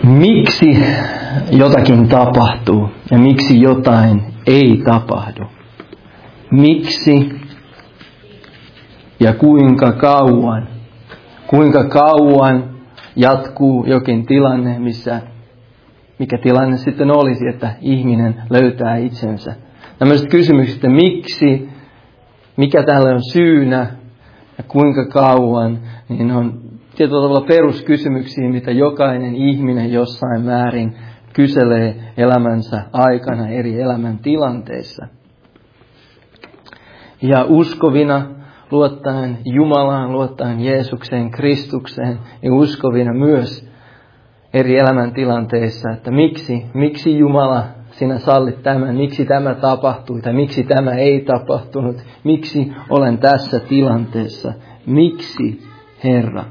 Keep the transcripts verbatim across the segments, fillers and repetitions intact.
Miksi jotakin tapahtuu ja miksi jotain ei tapahdu? Miksi ja kuinka kauan? Kuinka kauan jatkuu jokin tilanne, missä, mikä tilanne sitten olisi, että ihminen löytää itsensä? Tämmöiset kysymykset, että miksi, mikä täällä on syynä ja kuinka kauan, niin on tietyllä tavalla peruskysymyksiä, mitä jokainen ihminen jossain määrin kyselee elämänsä aikana eri elämäntilanteissa. Ja uskovina, luottaen Jumalaan, luottaen Jeesukseen, Kristukseen ja uskovina myös eri elämäntilanteissa, että miksi, miksi Jumala sinä sallit tämän, miksi tämä tapahtui tai miksi tämä ei tapahtunut, miksi olen tässä tilanteessa, miksi Herra.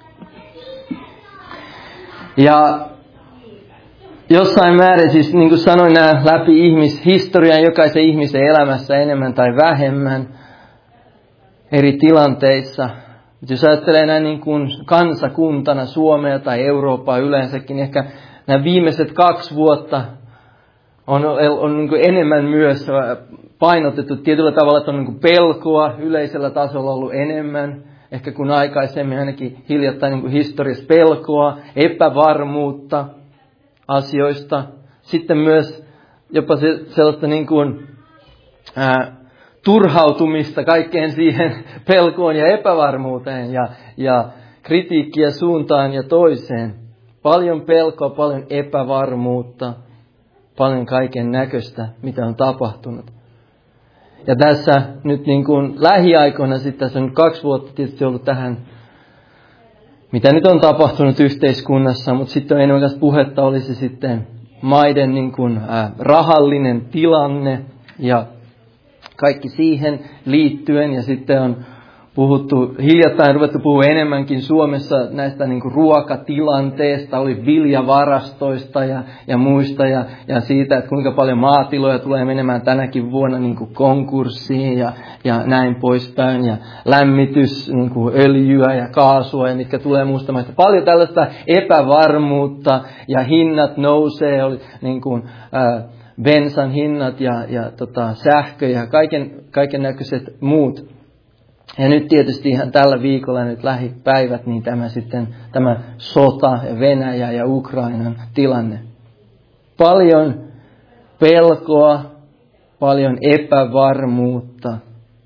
Ja jossain määrin, siis niin kuin sanoin, nämä läpi ihmishistorian, jokaisen ihmisen elämässä enemmän tai vähemmän eri tilanteissa. Jos ajattelee näin niin kuin kansakuntana Suomea tai Eurooppaa yleensäkin, ehkä nämä viimeiset kaksi vuotta on, on niin kuin enemmän myös painotettu tietyllä tavalla, että on niin kuin pelkoa yleisellä tasolla ollut enemmän. Ehkä kun aikaisemmin ainakin hiljattain niin kuin historiassa pelkoa, epävarmuutta asioista. Sitten myös jopa se, sellaista niin kuin, ää, turhautumista kaikkeen siihen pelkoon ja epävarmuuteen ja, ja kritiikkiä suuntaan ja toiseen. Paljon pelkoa, paljon epävarmuutta, paljon kaiken näköistä, mitä on tapahtunut. Ja tässä nyt niin kuin lähiaikoina, sitten tässä on kaksi vuotta tietysti ollut tähän, mitä nyt on tapahtunut yhteiskunnassa, mutta sitten on enemmän puhetta olisi sitten maiden niin kuin, äh, rahallinen tilanne ja kaikki siihen liittyen. Ja sitten on puhuttu, hiljattain ruvettu puhua enemmänkin Suomessa näistä niin kuin ruokatilanteesta, oli viljavarastoista ja, ja muista ja, ja siitä, että kuinka paljon maatiloja tulee menemään tänäkin vuonna niin kuin konkurssiin ja, ja näin poispäin. Ja lämmitys, niin kuin öljyä ja kaasua ja mitkä tulee muusta maista. Paljon tällaista epävarmuutta ja hinnat nousee, oli niin kuin, ää, bensan hinnat ja, ja tota, sähkö ja kaiken, kaiken näköiset muut. Ja nyt tietysti ihan tällä viikolla nyt lähipäivät, niin tämä sitten, tämä sota, Venäjä ja Ukrainan tilanne. Paljon pelkoa, paljon epävarmuutta.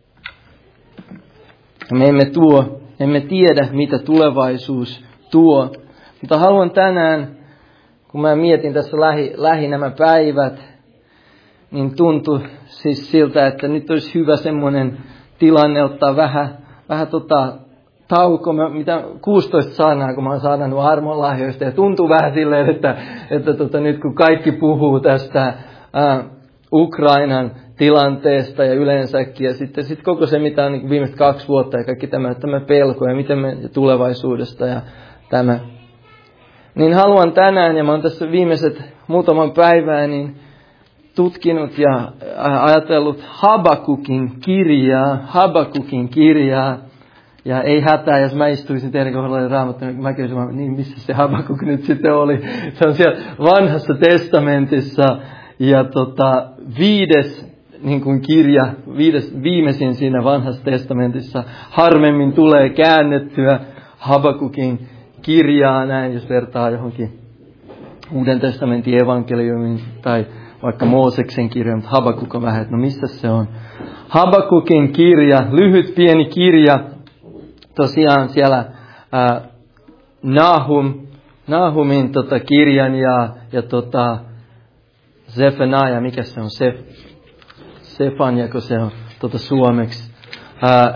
Me emme tuo, emme tiedä mitä tulevaisuus tuo. Mutta haluan tänään, kun mä mietin tässä lähi, lähi nämä päivät, niin tuntui siis siltä, että nyt olisi hyvä semmoinen tilanne ottaa vähän, vähän tota tauko, mä, mitä kuusitoista sanaa, kun mä oon saanut armonlahjoista, ja tuntuu vähän silleen, että, että tota, nyt kun kaikki puhuu tästä ää, Ukrainan tilanteesta ja yleensäkin, ja sitten sit koko se, mitä on niin viimeiset kaksi vuotta, ja kaikki tämä, tämä pelko, ja miten me tulevaisuudesta, ja tämä. Niin haluan tänään, ja mä oon tässä viimeiset muutaman päivää, niin tutkinut ja ajatellut Habakukin kirjaa, Habakukin kirjaa, ja ei hätää, jos mä istuisin teidän kohdalla Raamattu, niin mä kysyin, niin missä se Habakuk nyt sitten oli. Se on siellä vanhassa testamentissa, ja tota, viides niin kuin kirja, viides, viimeisin siinä vanhassa testamentissa, harvemmin tulee käännettyä Habakukin kirjaa, näin jos vertaa johonkin Uuden testamentin evankeliumiin, tai vaikka Mooseksen kirja, mutta Habakuk on vähän, että no missä se on. Habakukin kirja, lyhyt pieni kirja, tosiaan siellä ää, Nahum, Nahumin tota, kirjan ja, ja tota, Zephaniah, mikä se on, Sef, Sefaniako se on tota, suomeksi, ää,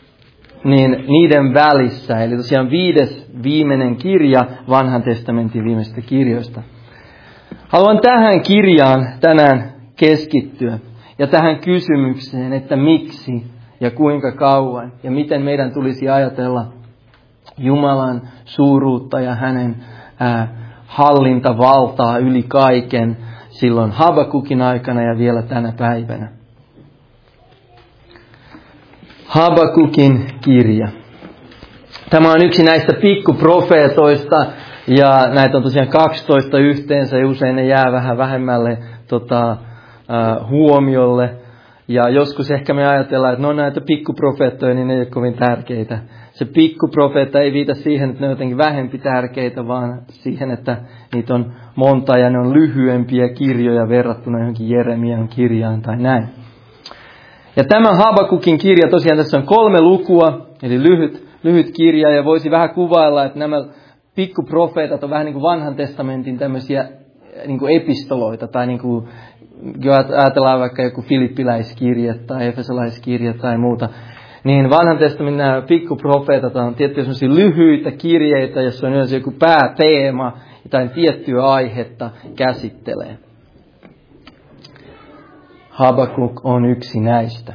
niin niiden välissä, eli tosiaan viides viimeinen kirja vanhan testamentin viimeisistä kirjoista. Haluan tähän kirjaan tänään keskittyä ja tähän kysymykseen, että miksi ja kuinka kauan ja miten meidän tulisi ajatella Jumalan suuruutta ja hänen ää, hallintavaltaa yli kaiken silloin Habakukin aikana ja vielä tänä päivänä. Habakukin kirja. Tämä on yksi näistä pikkuprofeetoista, Ja näitä on tosiaan kaksitoista yhteensä ja usein ne jää vähän vähemmälle tota, äh, huomiolle. Ja joskus ehkä me ajatellaan, että no näitä pikkuprofeettoja, niin ne ei ole kovin tärkeitä. Se pikkuprofeetta ei viita siihen, että ne on jotenkin vähempi tärkeitä, vaan siihen, että niitä on monta ja ne on lyhyempiä kirjoja verrattuna johonkin Jeremian kirjaan tai näin. Ja tämä Habakukin kirja, tosiaan tässä on kolme lukua, eli lyhyt, lyhyt kirja, ja voisi vähän kuvailla, että nämä pikkuprofeetat on vähän niin kuin vanhan testamentin tämmöisiä niin kuin epistoloita, tai niin kuin, ajatellaan vaikka joku filippiläiskirje tai efesolaiskirje tai muuta, niin vanhan testamentin nämä pikkuprofeetat on tiettyjä sellaisia lyhyitä kirjeitä, jossa on yleensä joku pääteema, jotain tiettyä aihetta käsittelee. Habakuk on yksi näistä.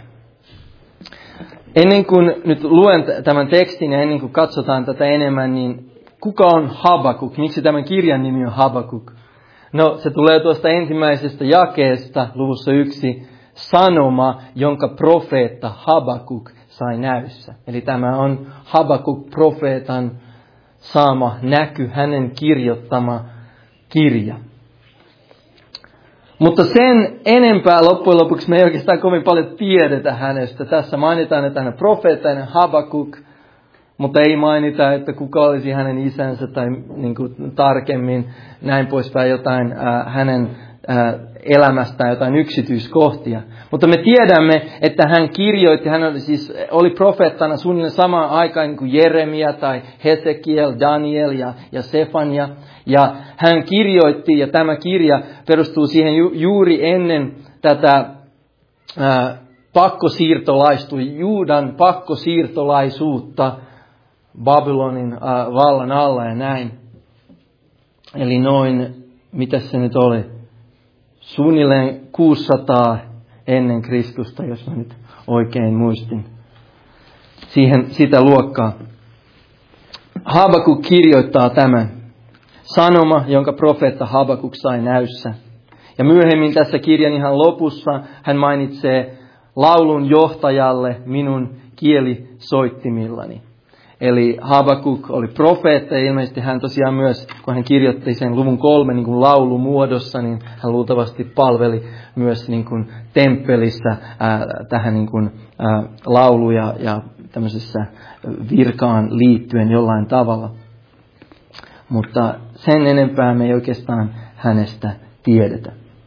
Ennen kuin nyt luen tämän tekstin ja ennen kuin katsotaan tätä enemmän, niin kuka on Habakuk? Miksi tämän kirjan nimi on Habakuk? No, se tulee tuosta ensimmäisestä jakeesta, luvussa yksi, sanoma, jonka profeetta Habakuk sai näyssä. Eli tämä on Habakuk profeetan saama näky, hänen kirjoittama kirja. Mutta sen enempää loppujen lopuksi me ei oikeastaan kovin paljon tiedetä hänestä. Tässä mainitaan, että hän on profeetta, hän on Habakuk, mutta ei mainita, että kuka olisi hänen isänsä tai niin kuin tarkemmin näin poispäin jotain äh, hänen äh, elämästään, jotain yksityiskohtia. Mutta me tiedämme, että hän kirjoitti, hän oli, siis, oli profeettana suunnilleen samaan aikaan niin kuin Jeremia tai Hesekiel, Daniel ja, ja Sefania. Ja hän kirjoitti, ja tämä kirja perustuu siihen ju, juuri ennen tätä ää, pakkosiirtolaistua, Juudan pakkosiirtolaisuutta Babylonin ää, vallan alla ja näin. Eli noin, mitä se nyt oli, suunnilleen kuusisataa ennen Kristusta, jos mä nyt oikein muistin. Siihen, sitä luokkaa. Habakuk kirjoittaa tämän. Sanoma, jonka profeetta Habakuk sai näyssä. Ja myöhemmin tässä kirjan ihan lopussa hän mainitsee laulun johtajalle minun kielisoittimillani. Eli Habakuk oli profeetta ja ilmeisesti hän tosiaan myös, kun hän kirjoitti sen luvun kolme niin kuin laulumuodossa, niin hän luultavasti palveli myös niin kuin temppelissä ää, tähän niin kuin, ää, laulu- ja, ja tämmöisessä virkaan liittyen jollain tavalla. Mutta sen enempää me ei oikeastaan hänestä tiedetä.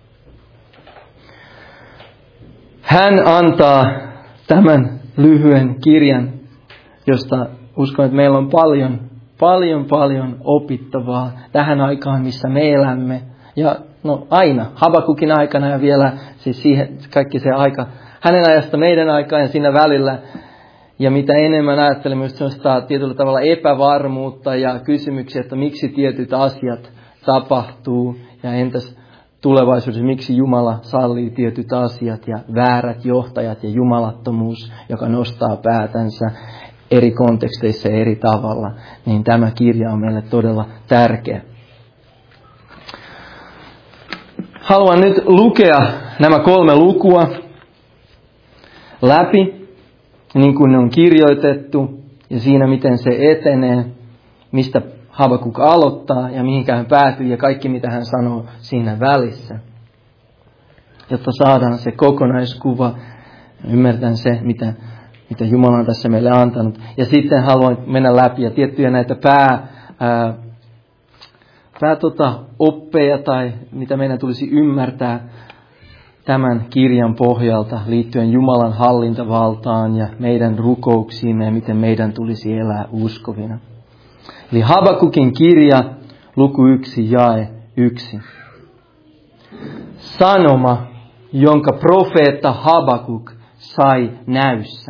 Hän antaa tämän lyhyen kirjan, josta uskon, että meillä on paljon, paljon, paljon opittavaa tähän aikaan, missä me elämme. Ja no aina, Habakukin aikana ja vielä siis siihen, kaikki se aika, hänen ajasta meidän aikaan ja siinä välillä. Ja mitä enemmän ajattelemme just sellaista tietyllä tavalla epävarmuutta ja kysymyksiä, että miksi tietyt asiat tapahtuu ja entäs tulevaisuudessa, miksi Jumala sallii tietyt asiat ja väärät johtajat ja jumalattomuus, joka nostaa päätänsä eri konteksteissa ja eri tavalla, niin tämä kirja on meille todella tärkeä. Haluan nyt lukea nämä kolme lukua läpi, niin kuin ne on kirjoitettu, ja siinä miten se etenee, mistä Habakuk aloittaa ja mihinkä hän päätyy ja kaikki mitä hän sanoo siinä välissä. Jotta saadaan se kokonaiskuva, ymmärtän se, mitä, mitä Jumala on tässä meille antanut. Ja sitten haluan mennä läpi ja tiettyjä näitä pää, ää, pää tota, oppeja tai mitä meidän tulisi ymmärtää tämän kirjan pohjalta liittyen Jumalan hallintavaltaan ja meidän rukouksiimme ja miten meidän tulisi elää uskovina. Eli Habakukin kirja, luku yksi, jae yksi. Sanoma, jonka profeetta Habakuk sai näyssä.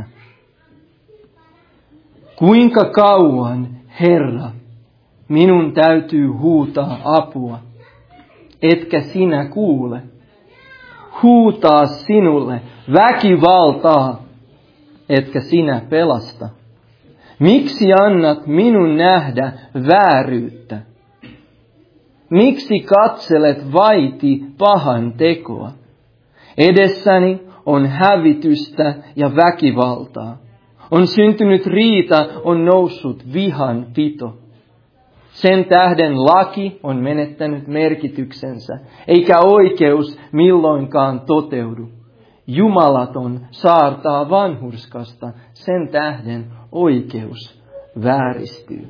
Kuinka kauan, Herra, minun täytyy huutaa apua, etkä sinä kuule? Huutaa sinulle väkivaltaa, etkä sinä pelasta. Miksi annat minun nähdä vääryyttä? Miksi katselet vaiti pahan tekoa? Edessäni on hävitystä ja väkivaltaa. On syntynyt riita, on noussut vihan pito. Sen tähden laki on menettänyt merkityksensä, eikä oikeus milloinkaan toteudu. Jumalaton saartaa vanhurskasta, sen tähden oikeus vääristyy.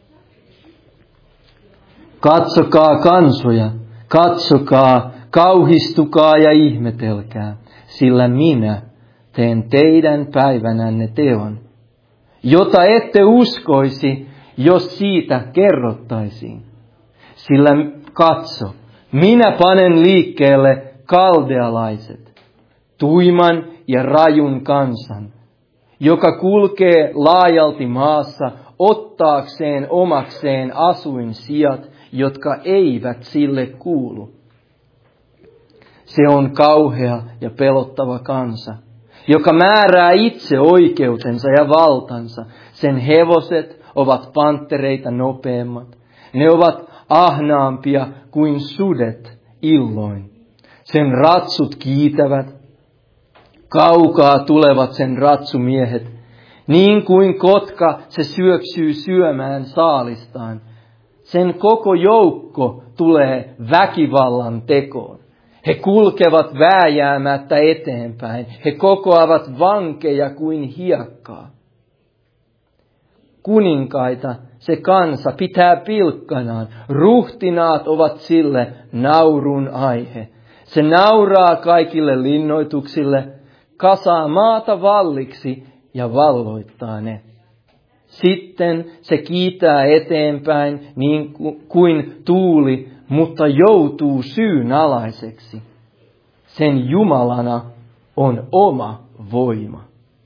Katsokaa kansoja, katsokaa, kauhistukaa ja ihmetelkää, sillä minä teen teidän päivänänne teon, jota ette uskoisi, jos siitä kerrottaisiin. Sillä katso, minä panen liikkeelle kaldealaiset, tuiman ja rajun kansan, joka kulkee laajalti maassa ottaakseen omakseen asuinsijat, jotka eivät sille kuulu. Se on kauhea ja pelottava kansa, joka määrää itse oikeutensa ja valtansa. Sen hevoset ovat panttereita nopeammat. Ne ovat ahnaampia kuin sudet illoin. Sen ratsut kiitävät. Kaukaa tulevat sen ratsumiehet. Niin kuin kotka se syöksyy syömään saalistaan. Sen koko joukko tulee väkivallan tekoon. He kulkevat vääjäämättä eteenpäin. He kokoavat vankeja kuin hiekkaa. Kuninkaita se kansa pitää pilkkanaan. Ruhtinaat ovat sille naurun aihe. Se nauraa kaikille linnoituksille, kasaa maata valliksi ja valloittaa ne. Sitten se kiitää eteenpäin niin kuin tuuli, mutta joutuu syynalaiseksi. Sen Jumalana on oma voima.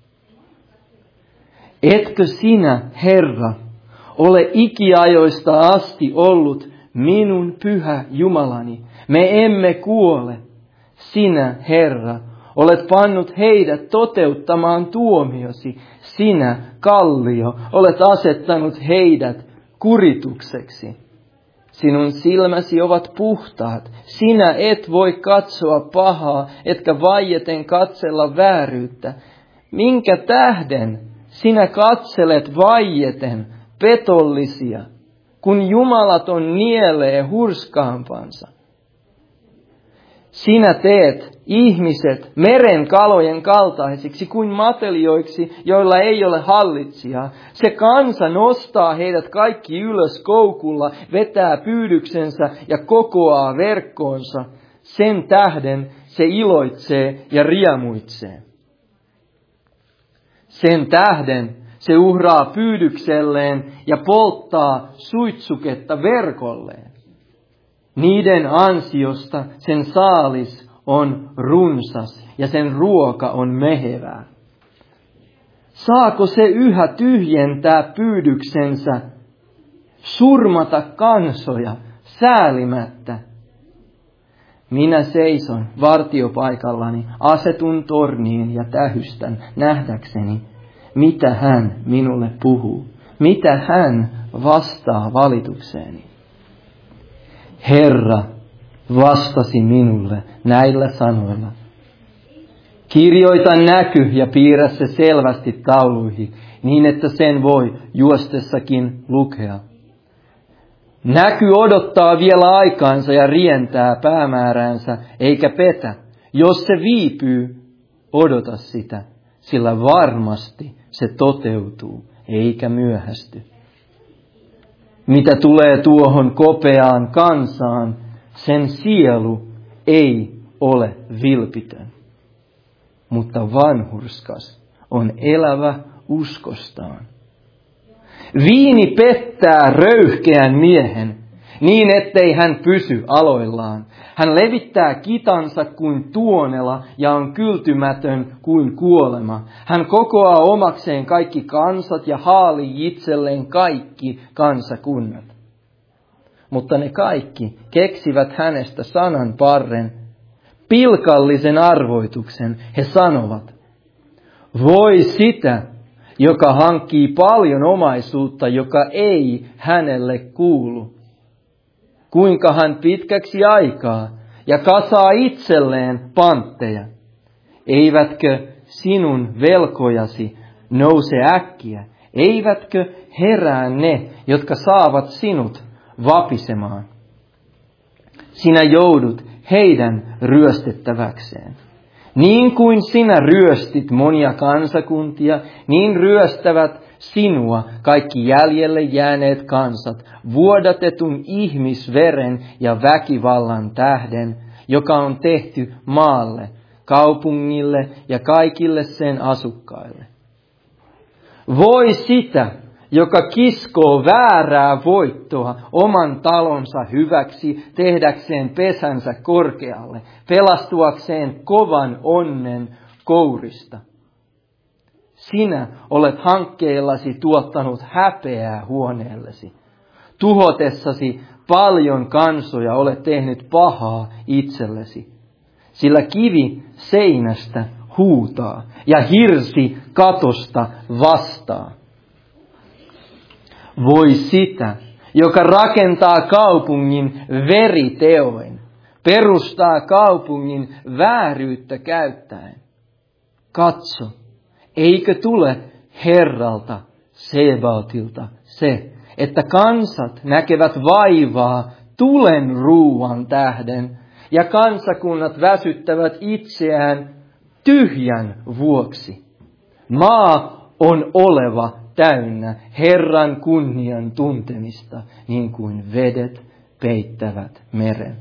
Etkö sinä, Herra, ole ikiajoista asti ollut minun pyhä Jumalani? Me emme kuole. Sinä, Herra, olet pannut heidät toteuttamaan tuomiosi. Sinä, kallio, olet asettanut heidät kuritukseksi. Sinun silmäsi ovat puhtaat. Sinä et voi katsoa pahaa, etkä vaieten katsella vääryyttä. Minkä tähden sinä katselet vaieten petollisia, kun jumalaton nielee hurskaampansa? Sinä teet ihmiset meren kalojen kaltaisiksi kuin matelioiksi, joilla ei ole hallitsijaa. Se kansa nostaa heidät kaikki ylös koukulla, vetää pyydyksensä ja kokoaa verkkoonsa. Sen tähden se iloitsee ja riemuitsee. Sen tähden se uhraa pyydykselleen ja polttaa suitsuketta verkolleen. Niiden ansiosta sen saalis on runsas ja sen ruoka on mehevää. Saako se yhä tyhjentää pyydyksensä, surmata kansoja säälimättä? Minä seison vartiopaikallani, asetun torniin ja tähystän nähdäkseni, mitä hän minulle puhuu, mitä hän vastaa valitukseeni. Herra vastasi minulle näillä sanoilla. Kirjoita näky ja piirrä se selvästi tauluihin, niin että sen voi juostessakin lukea. Näky odottaa vielä aikaansa ja rientää päämääräänsä, eikä petä. Jos se viipyy, odota sitä, sillä varmasti se toteutuu, eikä myöhästy. Mitä tulee tuohon kopeaan kansaan, sen sielu ei ole vilpitön, mutta vanhurskas on elävä uskostaan. Viini pettää röyhkeän miehen, niin ettei hän pysy aloillaan. Hän levittää kitansa kuin tuonela ja on kyltymätön kuin kuolema. Hän kokoaa omakseen kaikki kansat ja haalii itselleen kaikki kansakunnat. Mutta ne kaikki keksivät hänestä sanan parren, pilkallisen arvoituksen. He sanovat, voi sitä, joka hankkii paljon omaisuutta, joka ei hänelle kuulu. Kuinka hän pitkäksi aikaa ja kasaa itselleen pantteja. Eivätkö sinun velkojasi nouse äkkiä, Eivätkö herää ne, jotka saavat sinut vapisemaan? Sinä joudut heidän ryöstettäväkseen. Niin kuin sinä ryöstit monia kansakuntia, niin ryöstävät sinua kaikki jäljelle jääneet kansat vuodatetun ihmisveren ja väkivallan tähden, joka on tehty maalle, kaupungille ja kaikille sen asukkaille. Voi sitä, joka kiskoo väärää voittoa oman talonsa hyväksi tehdäkseen pesänsä korkealle, pelastuakseen kovan onnen kourista. Sinä olet hankkeillasi tuottanut häpeää huoneellesi. Tuhotessasi paljon kansoja olet tehnyt pahaa itsellesi. Sillä kivi seinästä huutaa ja hirsi katosta vastaa. Voi sitä, joka rakentaa kaupungin veriteoin, perustaa kaupungin vääryyttä käyttäen. Katso, eikö tule Herralta, Sebaotilta se, että kansat näkevät vaivaa tulen ruuan tähden, ja kansakunnat väsyttävät itseään tyhjän vuoksi. Maa on oleva täynnä Herran kunnian tuntemista, niin kuin vedet peittävät meren.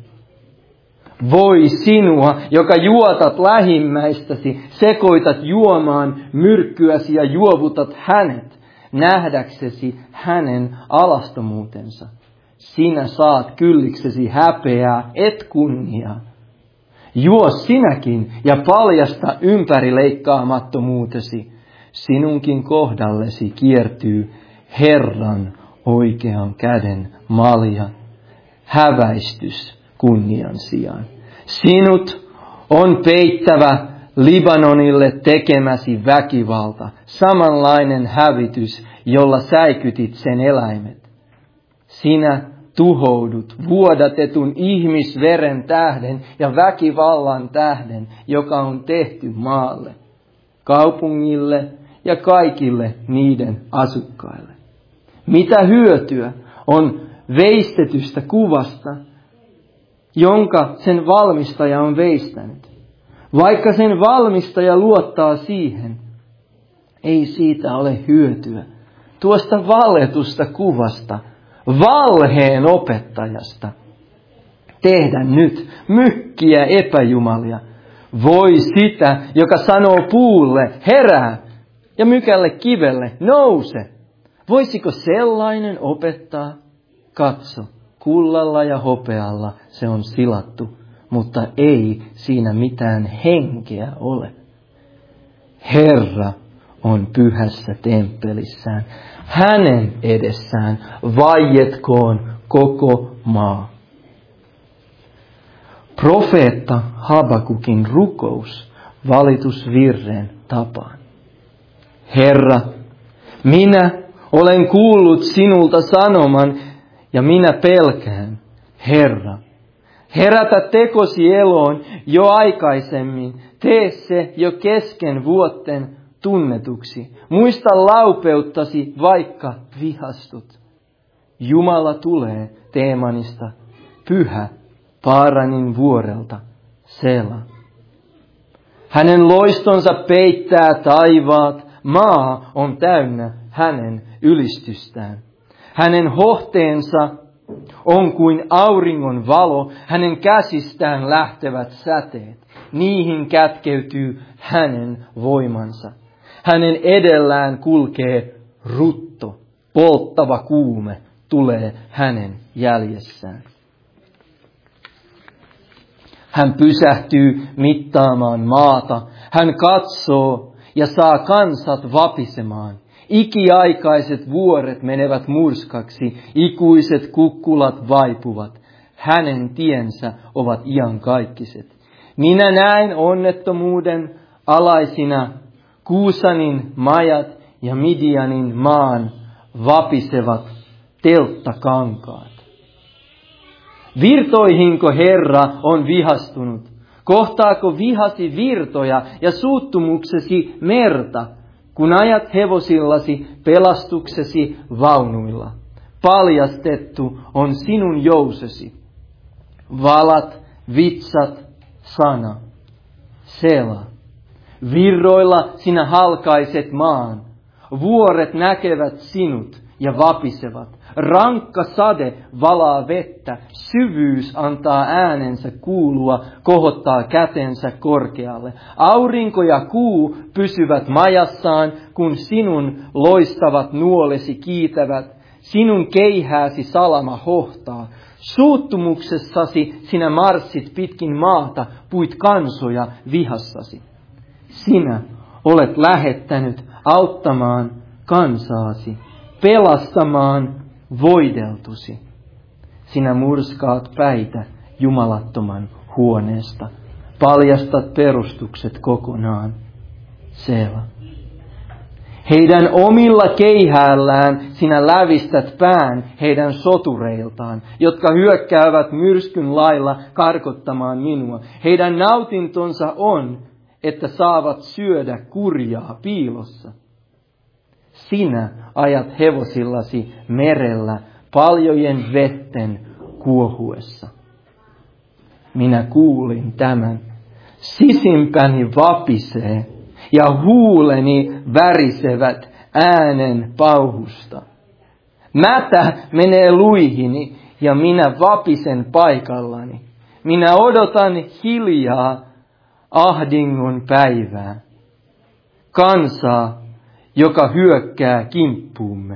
Voi sinua, joka juotat lähimmäistäsi, sekoitat juomaan myrkkyäsi ja juovutat hänet, nähdäksesi hänen alastomuutensa. Sinä saat kylliksesi häpeää, et kunniaa. Juo sinäkin ja paljasta ympärileikkaamattomuutesi. Sinunkin kohdallesi kiertyy Herran oikean käden malja, häväistys kunnian sijaan. Sinut on peittävä Libanonille tekemäsi väkivalta, samanlainen hävitys, jolla säikytit sen eläimet. Sinä tuhoudut vuodatetun ihmisveren tähden ja väkivallan tähden, joka on tehty maalle, kaupungille ja kaikille niiden asukkaille. Mitä hyötyä on veistetystä kuvasta, jonka sen valmistaja on veistänyt? Vaikka sen valmistaja luottaa siihen, ei siitä ole hyötyä. Tuosta valetusta kuvasta, valheen opettajasta, tehdä nyt mykkiä epäjumalia. Voi sitä, joka sanoo puulle, herää, ja mykälle kivelle, nouse. Voisiko sellainen opettaa? Katso, kullalla ja hopealla se on silattu, mutta ei siinä mitään henkeä ole. Herra on pyhässä temppelissään. Hänen edessään vaietkoon koko maa. Profeetta Habakukin rukous valitusvirren tapaan. Herra, minä olen kuullut sinulta sanoman ja minä pelkään. Herra, herätä tekosi eloon jo aikaisemmin. Tee se jo kesken vuotten tunnetuksi. Muista laupeuttasi, vaikka vihastut. Jumala tulee Teemanista, pyhä Paaranin vuorelta, Sela. Hänen loistonsa peittää taivaat, maa on täynnä hänen ylistystään. Hänen hohteensa on kuin auringon valo, hänen käsistään lähtevät säteet. Niihin kätkeytyy hänen voimansa. Hänen edellään kulkee rutto, polttava kuume tulee hänen jäljessään. Hän pysähtyy mittaamaan maata. Hän katsoo ja saa kansat vapisemaan. Ikiaikaiset vuoret menevät murskaksi, ikuiset kukkulat vaipuvat. Hänen tiensä ovat iankaikkiset. Minä näen onnettomuuden alaisina Kuusanin majat ja Midianin maan vapisevat telttakankaat. Virtoihinko Herra on vihastunut? Kohtaako vihasi virtoja ja suuttumuksesi merta? kun ajat hevosillasi pelastuksesi vaunuilla. Paljastettu on sinun jousesi. Valat, vitsat, sana. Sela. Virroilla sinä halkaiset maan. Vuoret näkevät sinut ja vapisevat. Rankka sade valaa vettä. Syvyys antaa äänensä kuulua, kohottaa kätensä korkealle. Aurinko ja kuu pysyvät majassaan, kun sinun loistavat nuolesi kiitävät. Sinun keihääsi salama hohtaa. Suuttumuksessasi sinä marssit pitkin maata, puit kansoja vihassasi. Sinä olet lähettänyt auttamaan kansaasi, pelastamaan voideltusi. Sinä murskaat päitä jumalattoman huoneesta, paljastat perustukset kokonaan. Seela. Heidän omilla keihäällään sinä lävistät pään heidän sotureiltaan, jotka hyökkäävät myrskyn lailla karkottamaan minua. Heidän nautintonsa on, että saavat syödä kurjaa piilossa. Sinä ajat hevosillasi merellä paljojen vetten kuohuessa. Minä kuulin tämän. Sisimpäni vapisee ja huuleni värisevät äänen pauhusta. Mätä menee luihini ja minä vapisen paikallani. Minä odotan hiljaa ahdingon päivää. Kansaa, joka hyökkää kimppuumme.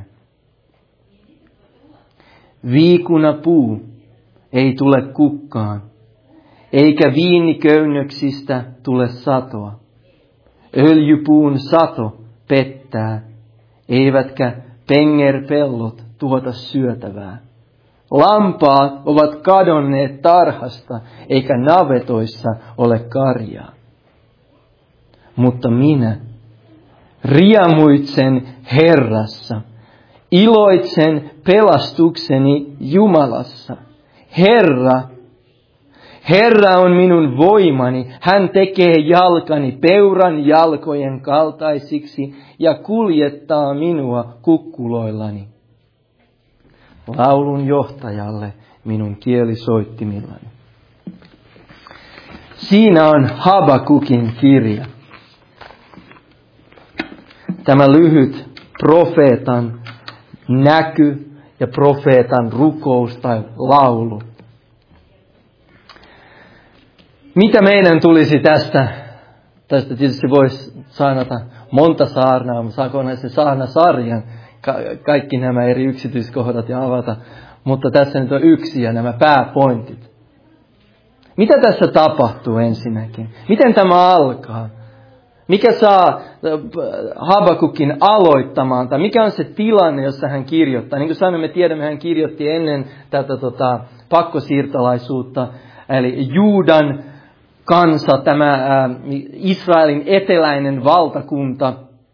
Viikunapuu ei tule kukkaan, eikä viiniköynnöksistä tule satoa. Öljypuun sato pettää, eivätkä pengerpellot tuota syötävää. Lampaat ovat kadonneet tarhasta, eikä navetoissa ole karjaa. Mutta minä riemuitsen Herrassa, iloitsen pelastukseni Jumalassa. Herra, Herra on minun voimani, hän tekee jalkani peuran jalkojen kaltaisiksi ja kuljettaa minua kukkuloillani. Laulun johtajalle minun kielisoittimillani. Siinä on Habakukin kirja. Tämä lyhyt profeetan näky ja profeetan rukous tai laulu. Mitä meidän tulisi tästä? Tästä tietysti voisi saarnata monta saarnaa, mutta saako näistä saarnasarjan ka- kaikki nämä eri yksityiskohdat ja avata. Mutta tässä nyt on yksi ja nämä pääpointit. Mitä tässä tapahtuu ensinnäkin? Miten tämä alkaa? Mikä saa Habakukin aloittamaan, tai mikä on se tilanne, jossa hän kirjoittaa? Niin kuin sanoin, me tiedämme, hän kirjoitti ennen tätä tota, pakkosiirtolaisuutta, eli Juudan kansa, tämä ää, Israelin eteläinen valtakunta,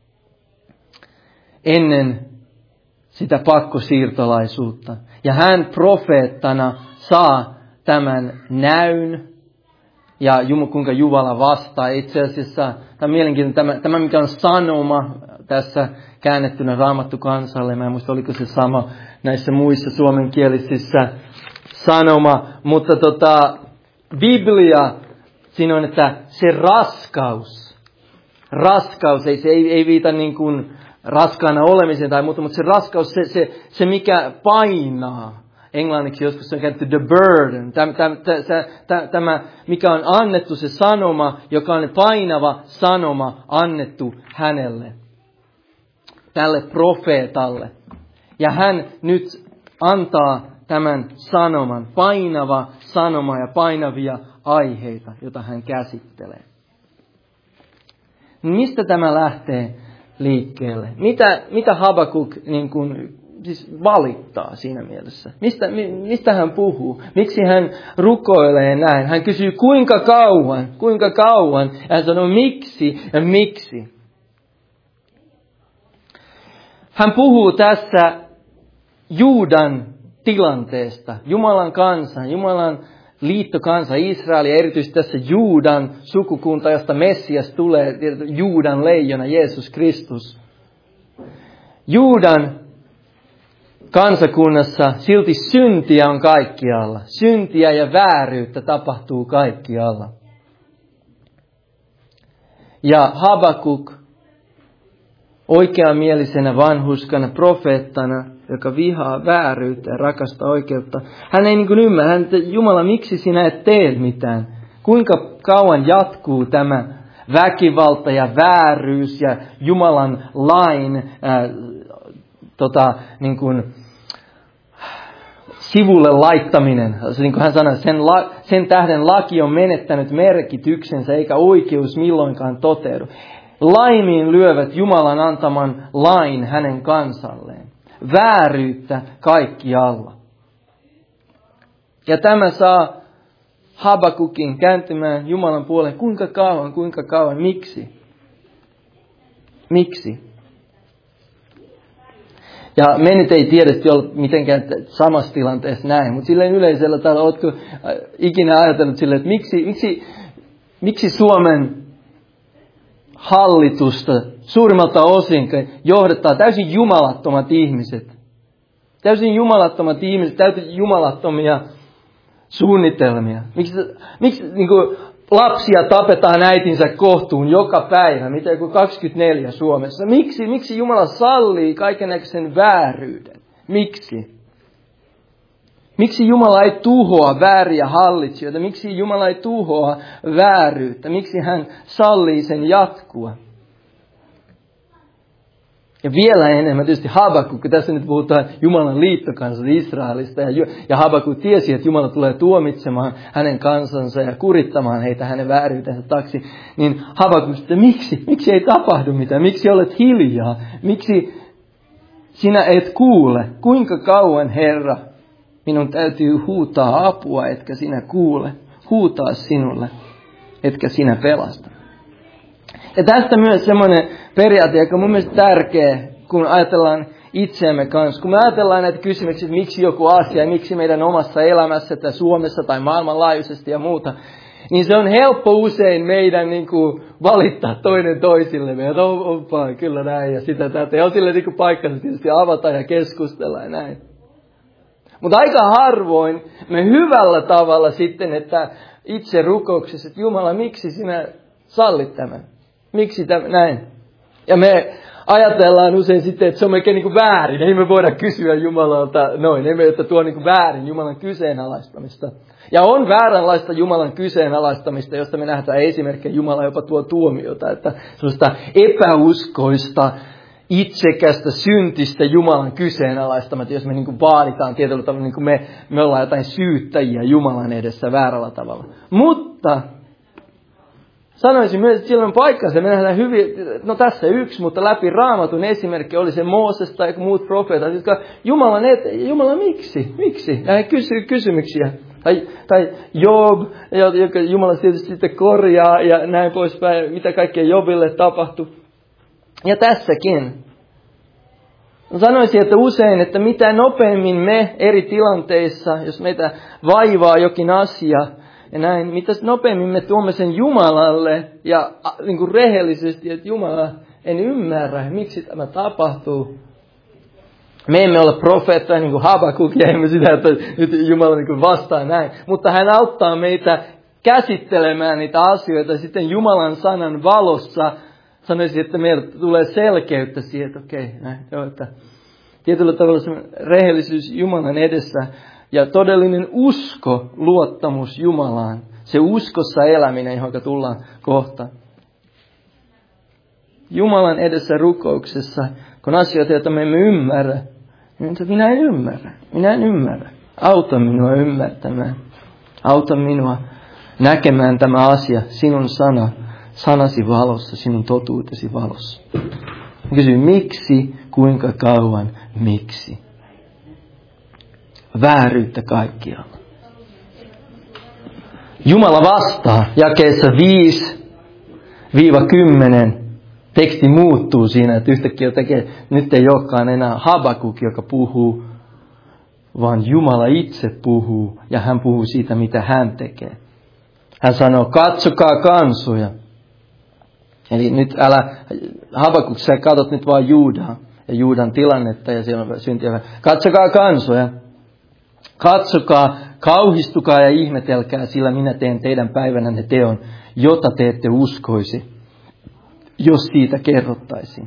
ennen sitä pakkosiirtolaisuutta. Ja hän profeettana saa tämän näyn, ja kuinka Jumala vastaa. Itse asiassa tämä on mielenkiintoinen, tämä, tämä mikä on sanoma tässä käännettynä Raamattu kansalle. Mä en muista, oliko se sama näissä muissa suomenkielisissä sanoma. Mutta tota, Biblia, siinä on, että se raskaus, raskaus, ei, se ei, ei viita niin kuin raskaana olemiseen tai muuta, mutta se raskaus, se, se, se mikä painaa. Englanniksi joskus on käytetty the burden. Tämä, tämä, tämä, tämä, mikä on annettu, se sanoma, joka on painava sanoma annettu hänelle, tälle profeetalle. Ja hän nyt antaa tämän sanoman, painava sanoma ja painavia aiheita, joita hän käsittelee. Mistä tämä lähtee liikkeelle? Mitä, mitä Habakuk niin kuin siis valittaa siinä mielessä? Mistä, mistä hän puhuu? Miksi hän rukoilee näin? Hän kysyy, kuinka kauan? Kuinka kauan? Ja hän sanoo, miksi ja miksi? Hän puhuu tässä Juudan tilanteesta, Jumalan kansan, Jumalan liittokansa Israel ja erityisesti tässä Juudan sukukunta, josta Messias tulee, Juudan leijona Jeesus Kristus. Juudan kansakunnassa silti syntiä on kaikkialla. Syntiä ja vääryyttä tapahtuu kaikkialla. Ja Habakuk oikeamielisenä vanhurskana profeettana, joka vihaa vääryyttä ja rakastaa oikeutta. Hän ei niin kuin ymmärrä, hän, että Jumala, miksi sinä et tee mitään? Kuinka kauan jatkuu tämä väkivalta ja vääryys ja Jumalan lain ää, tota, niin kuin, sivulle laittaminen? Niin kuin hän sanoi, sen, la, sen tähden laki on menettänyt merkityksensä eikä oikeus milloinkaan toteudu. Laimin lyövät Jumalan antaman lain hänen kansalleen. Vääryyttä kaikkialla. Ja tämä saa Habakukin kääntymään Jumalan puoleen. Kuinka kauan, kuinka kauan, miksi? Miksi? Ja me nyt ei tietysti ole mitenkään samassa tilanteessa näin, mutta silleen yleisellä tavalla, oletko ikinä ajatellut silleen, että miksi, miksi, miksi Suomen hallitusta suurimmalta osin johdattaa täysin jumalattomat ihmiset. Täysin jumalattomat ihmiset, täysin jumalattomia suunnitelmia. Miksi, miksi niin kuin lapsia tapetaan äitinsä kohtuun joka päivä, mitä joku kaksikymmentäneljä Suomessa? Miksi, miksi Jumala sallii kaikennäköisen vääryyden? Miksi? Miksi Jumala ei tuhoa vääriä hallitsijoita? Miksi Jumala ei tuhoa vääryyttä? Miksi hän sallii sen jatkua? Ja vielä enemmän tietysti Habakuk, kun tässä nyt puhutaan Jumalan liittokansasta Israelista. Ja, ja Habakuk tiesi, että Jumala tulee tuomitsemaan hänen kansansa ja kurittamaan heitä hänen vääryytensä taksi. Niin Habakuk, että miksi? Miksi ei tapahdu mitään? Miksi olet hiljaa? Miksi sinä et kuule? Kuinka kauan, Herra? Minun täytyy huutaa apua, etkä sinä kuule. Huutaa sinulle, etkä sinä pelasta. Ja tästä myös semmoinen periaate, joka on mun mielestä tärkeä, kun ajatellaan itseämme kanssa. Kun me ajatellaan näitä kysymyksiä, että miksi joku asia, miksi meidän omassa elämässä tai Suomessa tai maailmanlaajuisesti ja muuta, niin se on helppo usein meidän niin kuin valittaa toinen toisillemme. Että on, onpa, kyllä näin ja sitä tätä. Ja on silleen niin kuin paikkansa tietysti avata ja keskustella ja näin. Mutta aika harvoin me hyvällä tavalla sitten, että itse rukouksessa, että Jumala, miksi sinä sallit tämän? Miksi tämä näin? Ja me ajatellaan usein sitten, että se on oikein niin kuin väärin. Ei me voida kysyä Jumalalta noin. Ei me, että tuo on niin kuin väärin Jumalan kyseenalaistamista. Ja on vääränlaista Jumalan kyseenalaistamista, josta me nähdään esimerkkejä. Jumala jopa tuo tuomiota, että sellaista epäuskoista, itsekästä, syntistä Jumalan kyseenalaistamatta, jos me niin kuin vaaditaan tietyllä tavalla, niin kuin me, me ollaan jotain syyttäjiä Jumalan edessä väärällä tavalla. Mutta sanoisin myös, että sillä on paikkansa. Me nähdään hyvin, no tässä yksi, mutta läpi Raamatun esimerkki oli se Mooses tai muut profeetat, jotka Jumalan eteen, Jumala miksi? Miksi? Ja he kysyy kysymyksiä. Tai, tai Job, joka Jumala tietysti sitten korjaa ja näin poispäin, mitä kaikkea Jobille tapahtui. Ja tässäkin. Sanoisin, että usein, että mitä nopeammin me eri tilanteissa, jos meitä vaivaa jokin asia, ja näin, mitä nopeammin me tuomme sen Jumalalle ja niin kuin rehellisesti, että Jumala, en ymmärrä, miksi tämä tapahtuu. Me emme ole profeettoja niin kuin Habakuk, ja emme sitä, että nyt Jumala niin kuin vastaa näin. Mutta hän auttaa meitä käsittelemään niitä asioita sitten Jumalan sanan valossa. Sanoisin, että meillä tulee selkeyttä siihen, että okei, näin, joo, että tietyllä tavalla se rehellisyys Jumalan edessä ja todellinen usko, luottamus Jumalaan. Se uskossa eläminen, johon tullaan kohta. Jumalan edessä rukouksessa, kun asioita, joita me emme ymmärrä, niin minä en ymmärrä, minä en ymmärrä. Auta minua ymmärtämään. Auta minua näkemään tämä asia, sinun sana, sanasi valossa, sinun totuutesi valossa. Kysyn, miksi, kuinka kauan, miksi? Vääryyttä kaikkialla. Jumala vastaa jakeessa viisi kymmenen. Teksti muuttuu siinä, että yhtäkkiä tekee, nyt ei olekaan enää Habakuk, joka puhuu vaan Jumala itse puhuu ja hän puhuu siitä, mitä hän tekee. Hän sanoo, katsokaa kansoja. Eli nyt älä, Habakuk, sä katsot nyt vaan Juudaa ja Juudan tilannetta ja siellä on syntiä. Katsokaa kansoja. Katsokaa, kauhistukaa ja ihmetelkää, sillä minä teen teidän päivänänne teon, jota te ette uskoisi, jos siitä kerrottaisiin.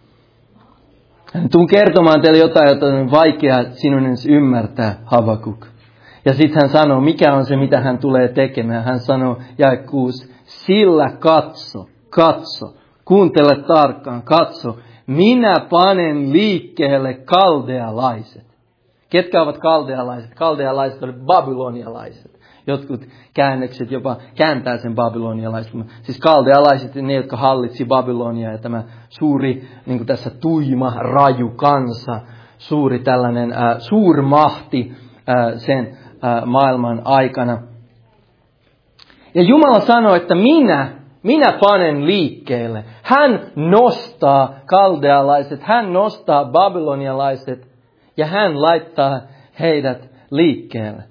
Tuun kertomaan teille jotain, jota on vaikea sinun edes ymmärtää, Habakuk. Ja sitten hän sanoo, mikä on se, mitä hän tulee tekemään. Hän sanoo, jae kuusi, sillä katso, katso, kuuntele tarkkaan, katso, minä panen liikkeelle kaldealaiset. Ketkä ovat kaldealaiset? Kaldealaiset olivat babylonialaiset. Jotkut käännökset jopa kääntää sen babylonialaiset. Siis kaldealaiset, ne jotka hallitsi Babylonia ja tämä suuri, niin kuin tässä tuima, raju kansa, suuri tällainen äh, suurmahti äh, sen äh, maailman aikana. Ja Jumala sanoi, että minä, minä panen liikkeelle. Hän nostaa kaldealaiset, hän nostaa babylonialaiset ja hän laittaa heidät liikkeelle.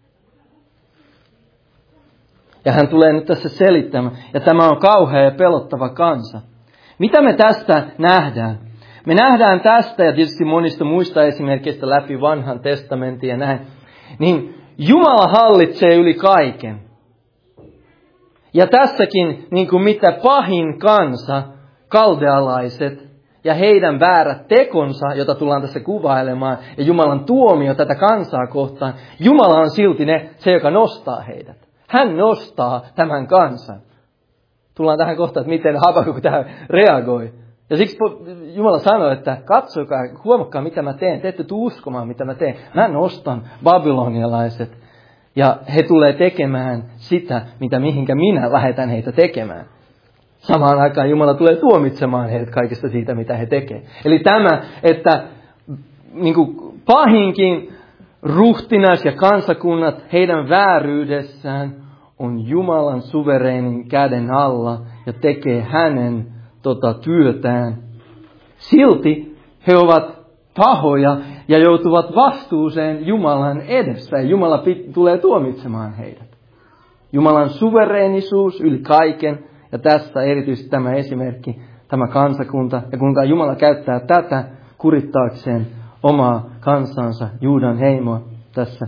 Ja hän tulee nyt tässä selittämään. Ja tämä on kauhea ja pelottava kansa. Mitä me tästä nähdään? Me nähdään tästä ja tietysti monista muista esimerkkeistä läpi vanhan testamentin ja näin. Niin Jumala hallitsee yli kaiken. Ja tässäkin niin kuin mitä pahin kansa, kaldealaiset ja heidän väärät tekonsa, jota tullaan tässä kuvailemaan, ja Jumalan tuomio tätä kansaa kohtaan, Jumala on silti ne, se, joka nostaa heidät. Hän nostaa tämän kansan. Tullaan tähän kohtaan, että miten Habakuk tähän reagoi. Ja siksi Jumala sanoi, että katsokaa, huomakkaa mitä mä teen. Te ette tule uskomaan mitä mä teen. Mä nostan babylonialaiset. Ja he tulee tekemään sitä, mitä mihinkä minä lähetän heitä tekemään. Samaan aikaan Jumala tulee tuomitsemaan heidät kaikesta siitä, mitä he tekevät. Eli tämä, että niin kuin pahinkin ruhtinas ja kansakunnat heidän vääryydessään on Jumalan suvereenin käden alla ja tekee hänen tota, työtään. Silti he ovat pahoja ja joutuvat vastuuseen Jumalan edessä ja Jumala pit- tulee tuomitsemaan heidät. Jumalan suvereenisuus yli kaiken ja tässä erityisesti tämä esimerkki, tämä kansakunta ja kuinka Jumala käyttää tätä kurittaakseen omaa kansansa, Juudan heimoa tässä.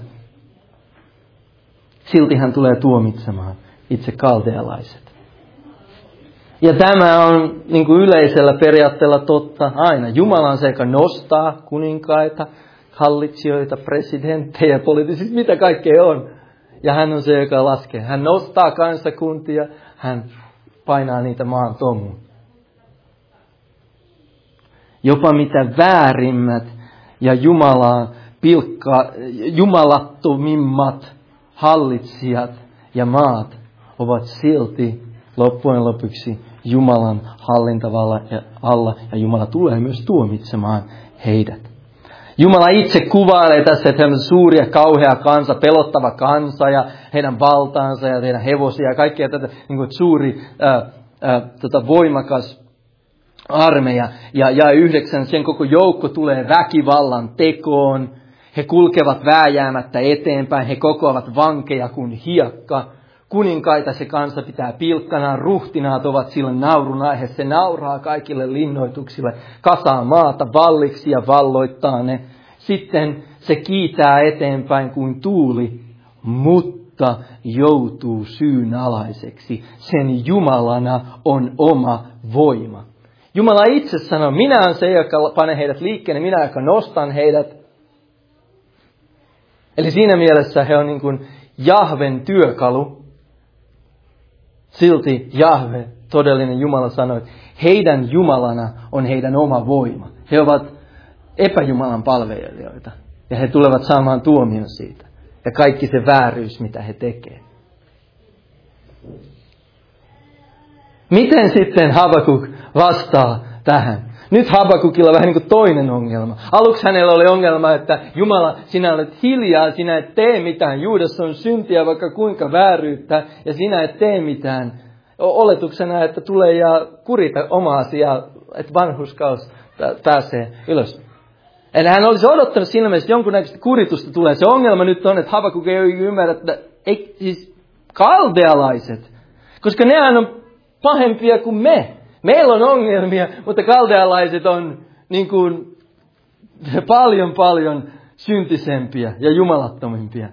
Silti hän tulee tuomitsemaan itse kaldealaiset. Ja tämä on niin kuin yleisellä periaatteella totta aina. Jumala on se, joka nostaa kuninkaita, hallitsijoita, presidenttejä, poliittisia, mitä kaikkea on. Ja hän on se, joka laskee. Hän nostaa kansakuntia, hän painaa niitä maan tomuun. Jopa mitä väärimmät ja Jumalaa pilkka, jumalattomimmat hallitsijat ja maat ovat silti loppujen lopuksi Jumalan hallintavalla ja alla, ja Jumala tulee myös tuomitsemaan heidät. Jumala itse kuvailee tässä, että hän on suuri ja kauhea kansa, pelottava kansa ja heidän valtaansa ja heidän hevosia ja kaikkea tätä niin kuin suuri ää, ää, tota voimakas armeija. Ja, ja yhdeksän, sen koko joukko tulee väkivallan tekoon. He kulkevat vääjäämättä eteenpäin, he kokoavat vankeja kuin hiekka. Kuninkaita se kansa pitää pilkkanaan, ruhtinaat ovat sille naurun aihe. Se nauraa kaikille linnoituksille, kasaa maata valliksi ja valloittaa ne. Sitten se kiitää eteenpäin kuin tuuli, mutta joutuu syynalaiseksi. Sen Jumalana on oma voima. Jumala itse sanoo, minä olen se, joka panee heidät liikkeelle, minä, joka nostan heidät. Eli siinä mielessä he on niin kuin Jahven työkalu. Silti Jahve, todellinen Jumala, sanoi, että heidän Jumalana on heidän oma voima. He ovat epäjumalan palvelijoita ja he tulevat saamaan tuomion siitä. Ja kaikki se vääryys, mitä he tekevät. Miten sitten Habakuk vastaa tähän? Nyt Habakukilla on vähän niin kuin toinen ongelma. Aluksi hänellä oli ongelma, että Jumala, sinä olet hiljaa, sinä et tee mitään. Juudassa on syntiä vaikka kuinka vääryyttä ja sinä et tee mitään. Oletuksena, että tulee ja kurita omaa asiaa, että vanhurskaus pääsee ylös. Eli hän olisi odottanut siinä mielessä, että jonkunnäköistä kuritusta tulee. Se ongelma nyt on, että Habakuk ei ymmärrä, että ei, siis kaldealaiset, koska nehän on pahempia kuin me. Meillä on ongelmia, mutta kaldealaiset on niin kuin paljon paljon syntisempiä ja jumalattomimpia.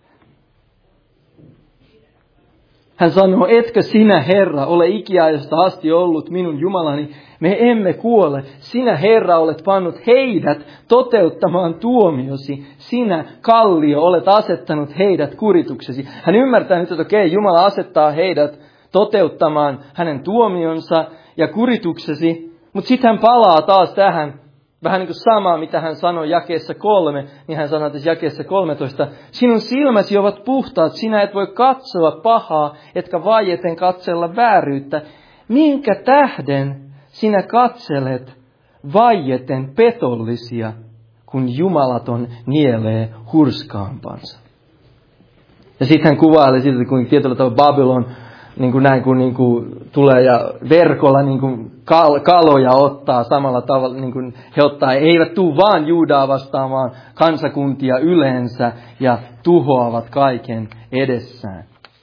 Hän sanoo, etkö sinä, Herra, ole ikiajosta asti ollut minun Jumalani, me emme kuole. Sinä, Herra, olet pannut heidät toteuttamaan tuomiosi. Sinä, kallio, olet asettanut heidät kurituksesi. Hän ymmärtää nyt, että okei, Jumala asettaa heidät toteuttamaan hänen tuomionsa ja kurituksesi, mutta sitten hän palaa taas tähän. Vähän niin kuin samaa, mitä hän sanoi jakeessa kolme, niin hän sanoi tässä jakeessa kolmetoista. Sinun silmäsi ovat puhtaat, sinä et voi katsoa pahaa, etkä vaieten katsella vääryyttä. Minkä tähden sinä katselet vaieten petollisia, kun jumalaton nielee hurskaampansa? Ja sitten hän kuvaili siltä, kun tietyllä tavalla Babylon niin kuin näin, kun niin kuin tulee ja verkolla niin kuin kal- kaloja ottaa samalla tavalla, niin kuin he ottaa, eivät tule vaan Juudaa vastaan, vaan kansakuntia yleensä ja tuhoavat kaiken edessään.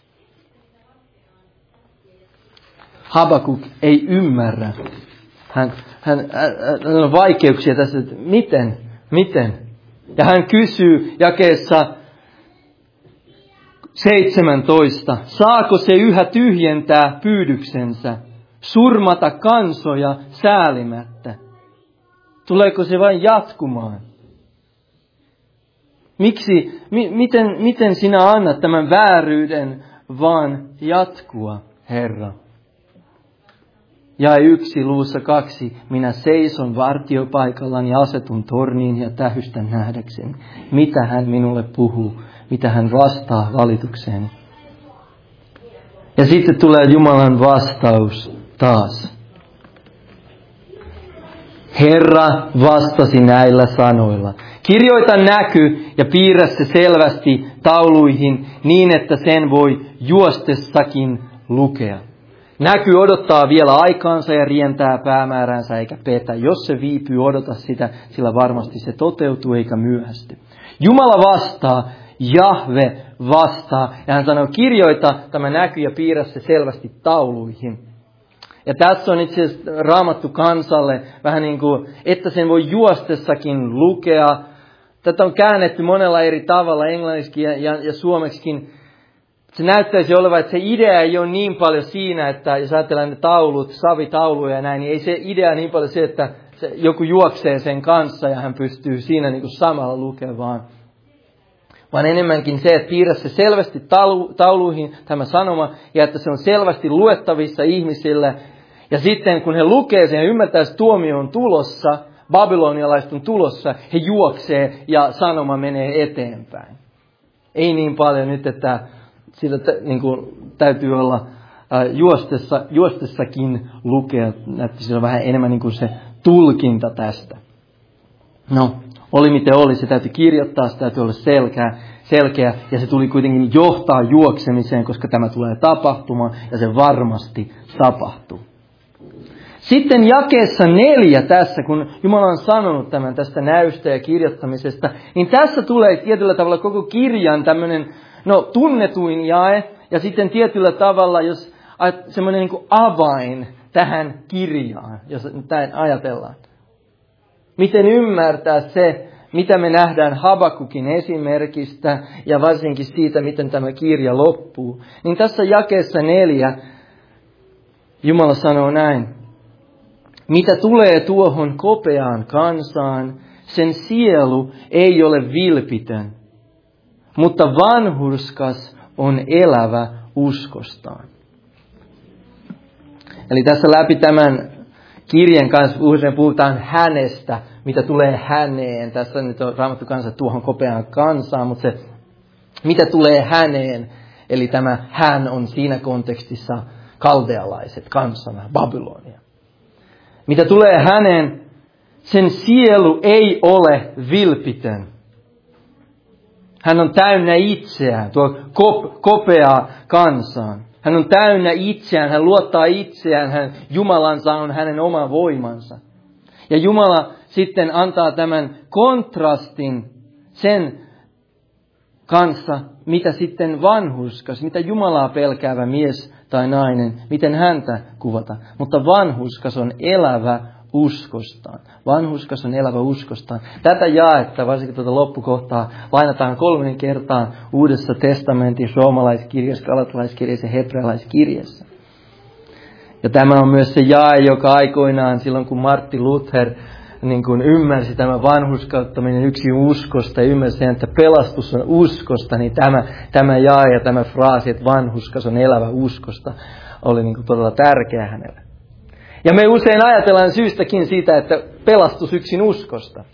Habakuk ei ymmärrä. Hän, hän, hän on vaikeuksia tässä, että miten, miten. Ja hän kysyy jakeessa seitsemäntoista. Saako se yhä tyhjentää pyydyksensä, surmata kansoja säälimättä? Tuleeko se vain jatkumaan? Miksi, mi, miten, miten sinä annat tämän vääryyden vaan jatkua, Herra? Jae yksi, luussa kaksi. Minä seison vartiopaikallani ja asetun torniin ja tähystän nähdäkseni, mitä hän minulle puhuu, mitä hän vastaa valitukseeni. Ja sitten tulee Jumalan vastaus taas. Herra vastasi näillä sanoilla. Kirjoita näky ja piirrä se selvästi tauluihin niin, että sen voi juostessakin lukea. Näky odottaa vielä aikaansa ja rientää päämääränsä eikä petä. Jos se viipyy, odota sitä, sillä varmasti se toteutuu eikä myöhästy. Jumala vastaa, Jahve vastaa. Ja hän sanoo, kirjoita tämä näky ja piirrä se selvästi tauluihin. Ja tässä on itse asiassa raamattu kansalle vähän niin kuin, että sen voi juostessakin lukea. Tätä on käännetty monella eri tavalla englanniksi ja, ja, ja suomeksikin. Se näyttäisi olevan, että se idea ei ole niin paljon siinä, että jos ajatellaan ne taulut, savitauluja ja näin, niin ei se idea niin paljon se, että se, joku juoksee sen kanssa ja hän pystyy siinä niin kuin samalla lukemaan. Vaan enemmänkin se, että piirrä se selvästi taulu, tauluihin tämä sanoma ja että se on selvästi luettavissa ihmisille. Ja sitten kun he lukee sen ja ymmärtää, että tuomio on tulossa, babylonialaiset on tulossa, he juoksee ja sanoma menee eteenpäin. Ei niin paljon nyt, että sillä niin kuin, täytyy olla ää, juostessa, juostessakin lukea, että sillä on vähän enemmän niin kuin se tulkinta tästä. No, oli miten oli, se täytyy kirjoittaa, se täytyy olla selkeä, selkeä ja se tuli kuitenkin johtaa juoksemiseen, koska tämä tulee tapahtumaan ja se varmasti tapahtuu. Sitten jakeessa neljä tässä, kun Jumala on sanonut tämän tästä näystä ja kirjoittamisesta, niin tässä tulee tietyllä tavalla koko kirjan tämmöinen, no tunnetuin jae, ja sitten tietyllä tavalla, jos semmoinen niin kuin avain tähän kirjaan, jos näin ajatellaan. Miten ymmärtää se, mitä me nähdään Habakukin esimerkistä, ja varsinkin siitä, miten tämä kirja loppuu. Niin tässä jakeessa neljä Jumala sanoo näin. Mitä tulee tuohon kopeaan kansaan, sen sielu ei ole vilpitön, mutta vanhurskas on elävä uskostaan. Eli tässä läpi tämän kirjan kanssa usein puhutaan hänestä, mitä tulee häneen. Tässä nyt on raamattu kanssa tuohon kopeaan kansaan, mutta se, mitä tulee häneen, eli tämä hän on siinä kontekstissa kaldealaiset kansana, Babylonia. Mitä tulee häneen, sen sielu ei ole vilpitön. Hän on täynnä itseään, tuo kop, kopea kansaan. Hän on täynnä itseään, hän luottaa itseään, hän, Jumalansa on hänen oma voimansa. Ja Jumala sitten antaa tämän kontrastin sen kanssa, mitä sitten vanhurskas, mitä Jumalaa pelkäävä mies tai nainen, miten häntä kuvata. Mutta vanhurskas on elävä uskostaan. Vanhurskas on elävä uskostaan. Tätä jaetta, varsinkin tuota loppukohtaa, lainataan kolmen kertaan Uudessa testamentissa, roomalaiskirjassa, galatalaiskirjassa ja hebrealaiskirjassa. Ja tämä on myös se jae, joka aikoinaan silloin, kun Martin Luther niin kuin ymmärsi tämän vanhurskauttaminen yksin uskosta ja ymmärsi sen, että pelastus on uskosta, niin tämä, tämä jae ja tämä fraasi, että vanhurskas on elävä uskosta, oli niin kuin todella tärkeä hänelle. Ja me usein ajatellaan syystäkin siitä, että pelastus yksin uskosta,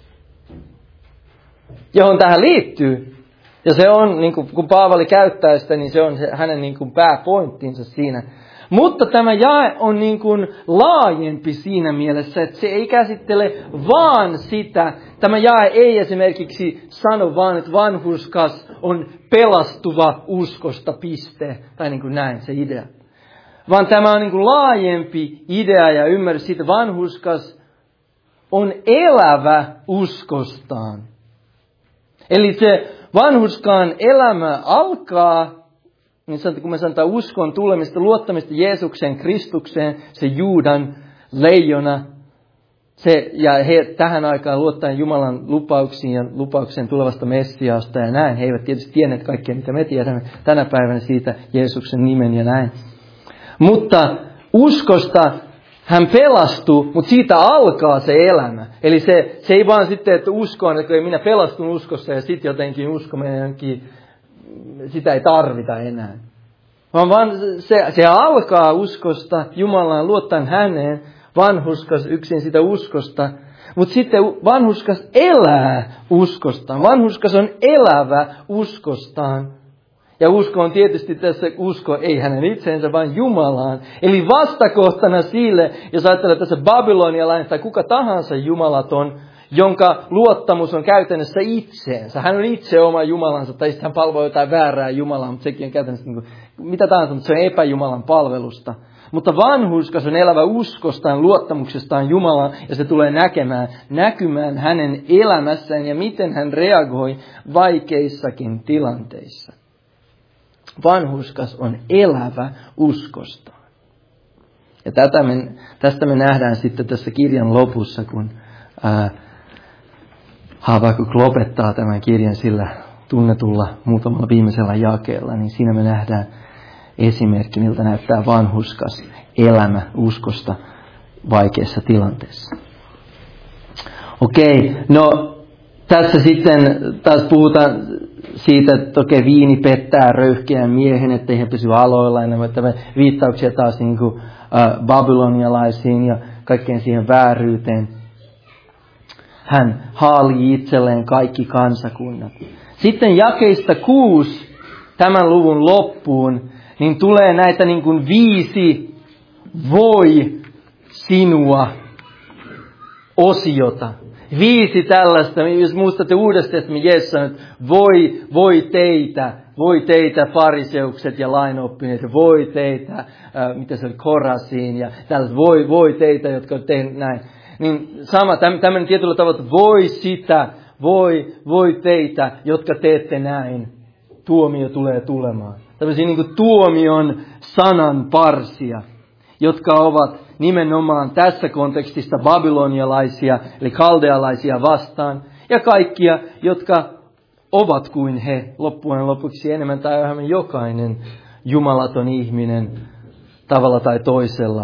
johon tähän liittyy. Ja se on, niin kuin, kun Paavali käyttää sitä, niin se on se, hänen niin kuin pääpointtinsa siinä. Mutta tämä jae on niin kuin laajempi siinä mielessä, että se ei käsittele vaan sitä. Tämä jae ei esimerkiksi sano vaan, että vanhurskas on pelastuva uskosta piste. Tai niin kuin näin se idea. Vaan tämä on niin kuin laajempi idea ja ymmärrys siitä, vanhurskas on elävä uskostaan. Eli se vanhurskaan elämä alkaa, niin sanotaan, kun me sanotaan uskon tulemista, luottamista Jeesukseen, Kristukseen, se Juudan leijona, se, ja he tähän aikaan luottaen Jumalan lupauksiin ja lupauksen tulevasta Messiaasta ja näin. He eivät tietysti tienneet kaikkea, mitä me tiedämme tänä päivänä siitä Jeesuksen nimen ja näin. Mutta uskosta hän pelastuu, mutta siitä alkaa se elämä. Eli se, se ei vaan sitten, että uskoon, että minä pelastun uskossa ja sitten jotenkin usko meidänkin, sitä ei tarvita enää. Vaan, vaan se, se alkaa uskosta Jumalaan, luottaen häneen, vanhurskas yksin sitä uskosta. Mutta sitten vanhurskas elää uskostaan. Vanhurskas on elävä uskostaan. Ja usko on tietysti tässä, usko ei hänen itseensä, vaan Jumalaan. Eli vastakohtana sille, jos ajattelee tässä babylonialainen tai kuka tahansa jumalaton, jonka luottamus on käytännössä itseensä. Hän on itse oma Jumalansa, tai sitten hän palvoo jotain väärää Jumalaa, mutta sekin on käytännössä niin kuin, mitä tahansa, mutta se on epäjumalan palvelusta. Mutta vanhurskas on elävä uskostaan, luottamuksestaan Jumalaan, ja se tulee näkemään, näkymään hänen elämässään ja miten hän reagoi vaikeissakin tilanteissa. Vanhurskas on elävä uskostaan. Ja tätä me, tästä me nähdään sitten tässä kirjan lopussa, kun ää, Habakuk lopettaa tämän kirjan sillä tunnetulla muutamalla viimeisellä jakeella, niin siinä me nähdään esimerkki, miltä näyttää vanhurskas elämä uskosta vaikeassa tilanteessa. Okei, no tässä sitten taas puhutaan siitä, että okei, viini pettää röyhkeän miehen, ettei he pysy aloilla. Ja tämä viittauksia taas niin kuin, äh, babylonialaisiin ja kaikkeen siihen vääryyteen. Hän haalii itselleen kaikki kansakunnat. Sitten jakeista kuusi tämän luvun loppuun, niin tulee näitä niin kuin viisi voi sinua osiota. Viisi tällaista, jos muistatte Uudesta testamentista, Jeesus sanoi, että voi, voi teitä, voi teitä fariseukset ja lainoppineet, voi teitä, äh, mitä se oli, Korasiin ja tällaiset, voi, voi teitä, jotka on tehneet näin. Niin sama, tämmöinen tietyllä tavalla, että voi sitä, voi, voi teitä, jotka teette näin, tuomio tulee tulemaan. Tämmöisiä niin kuin tuomion sanan parsia, jotka ovat nimenomaan tässä kontekstista babylonialaisia, eli kaldealaisia vastaan, ja kaikkia, jotka ovat kuin he, loppujen lopuksi enemmän tai vähemmän jokainen jumalaton ihminen tavalla tai toisella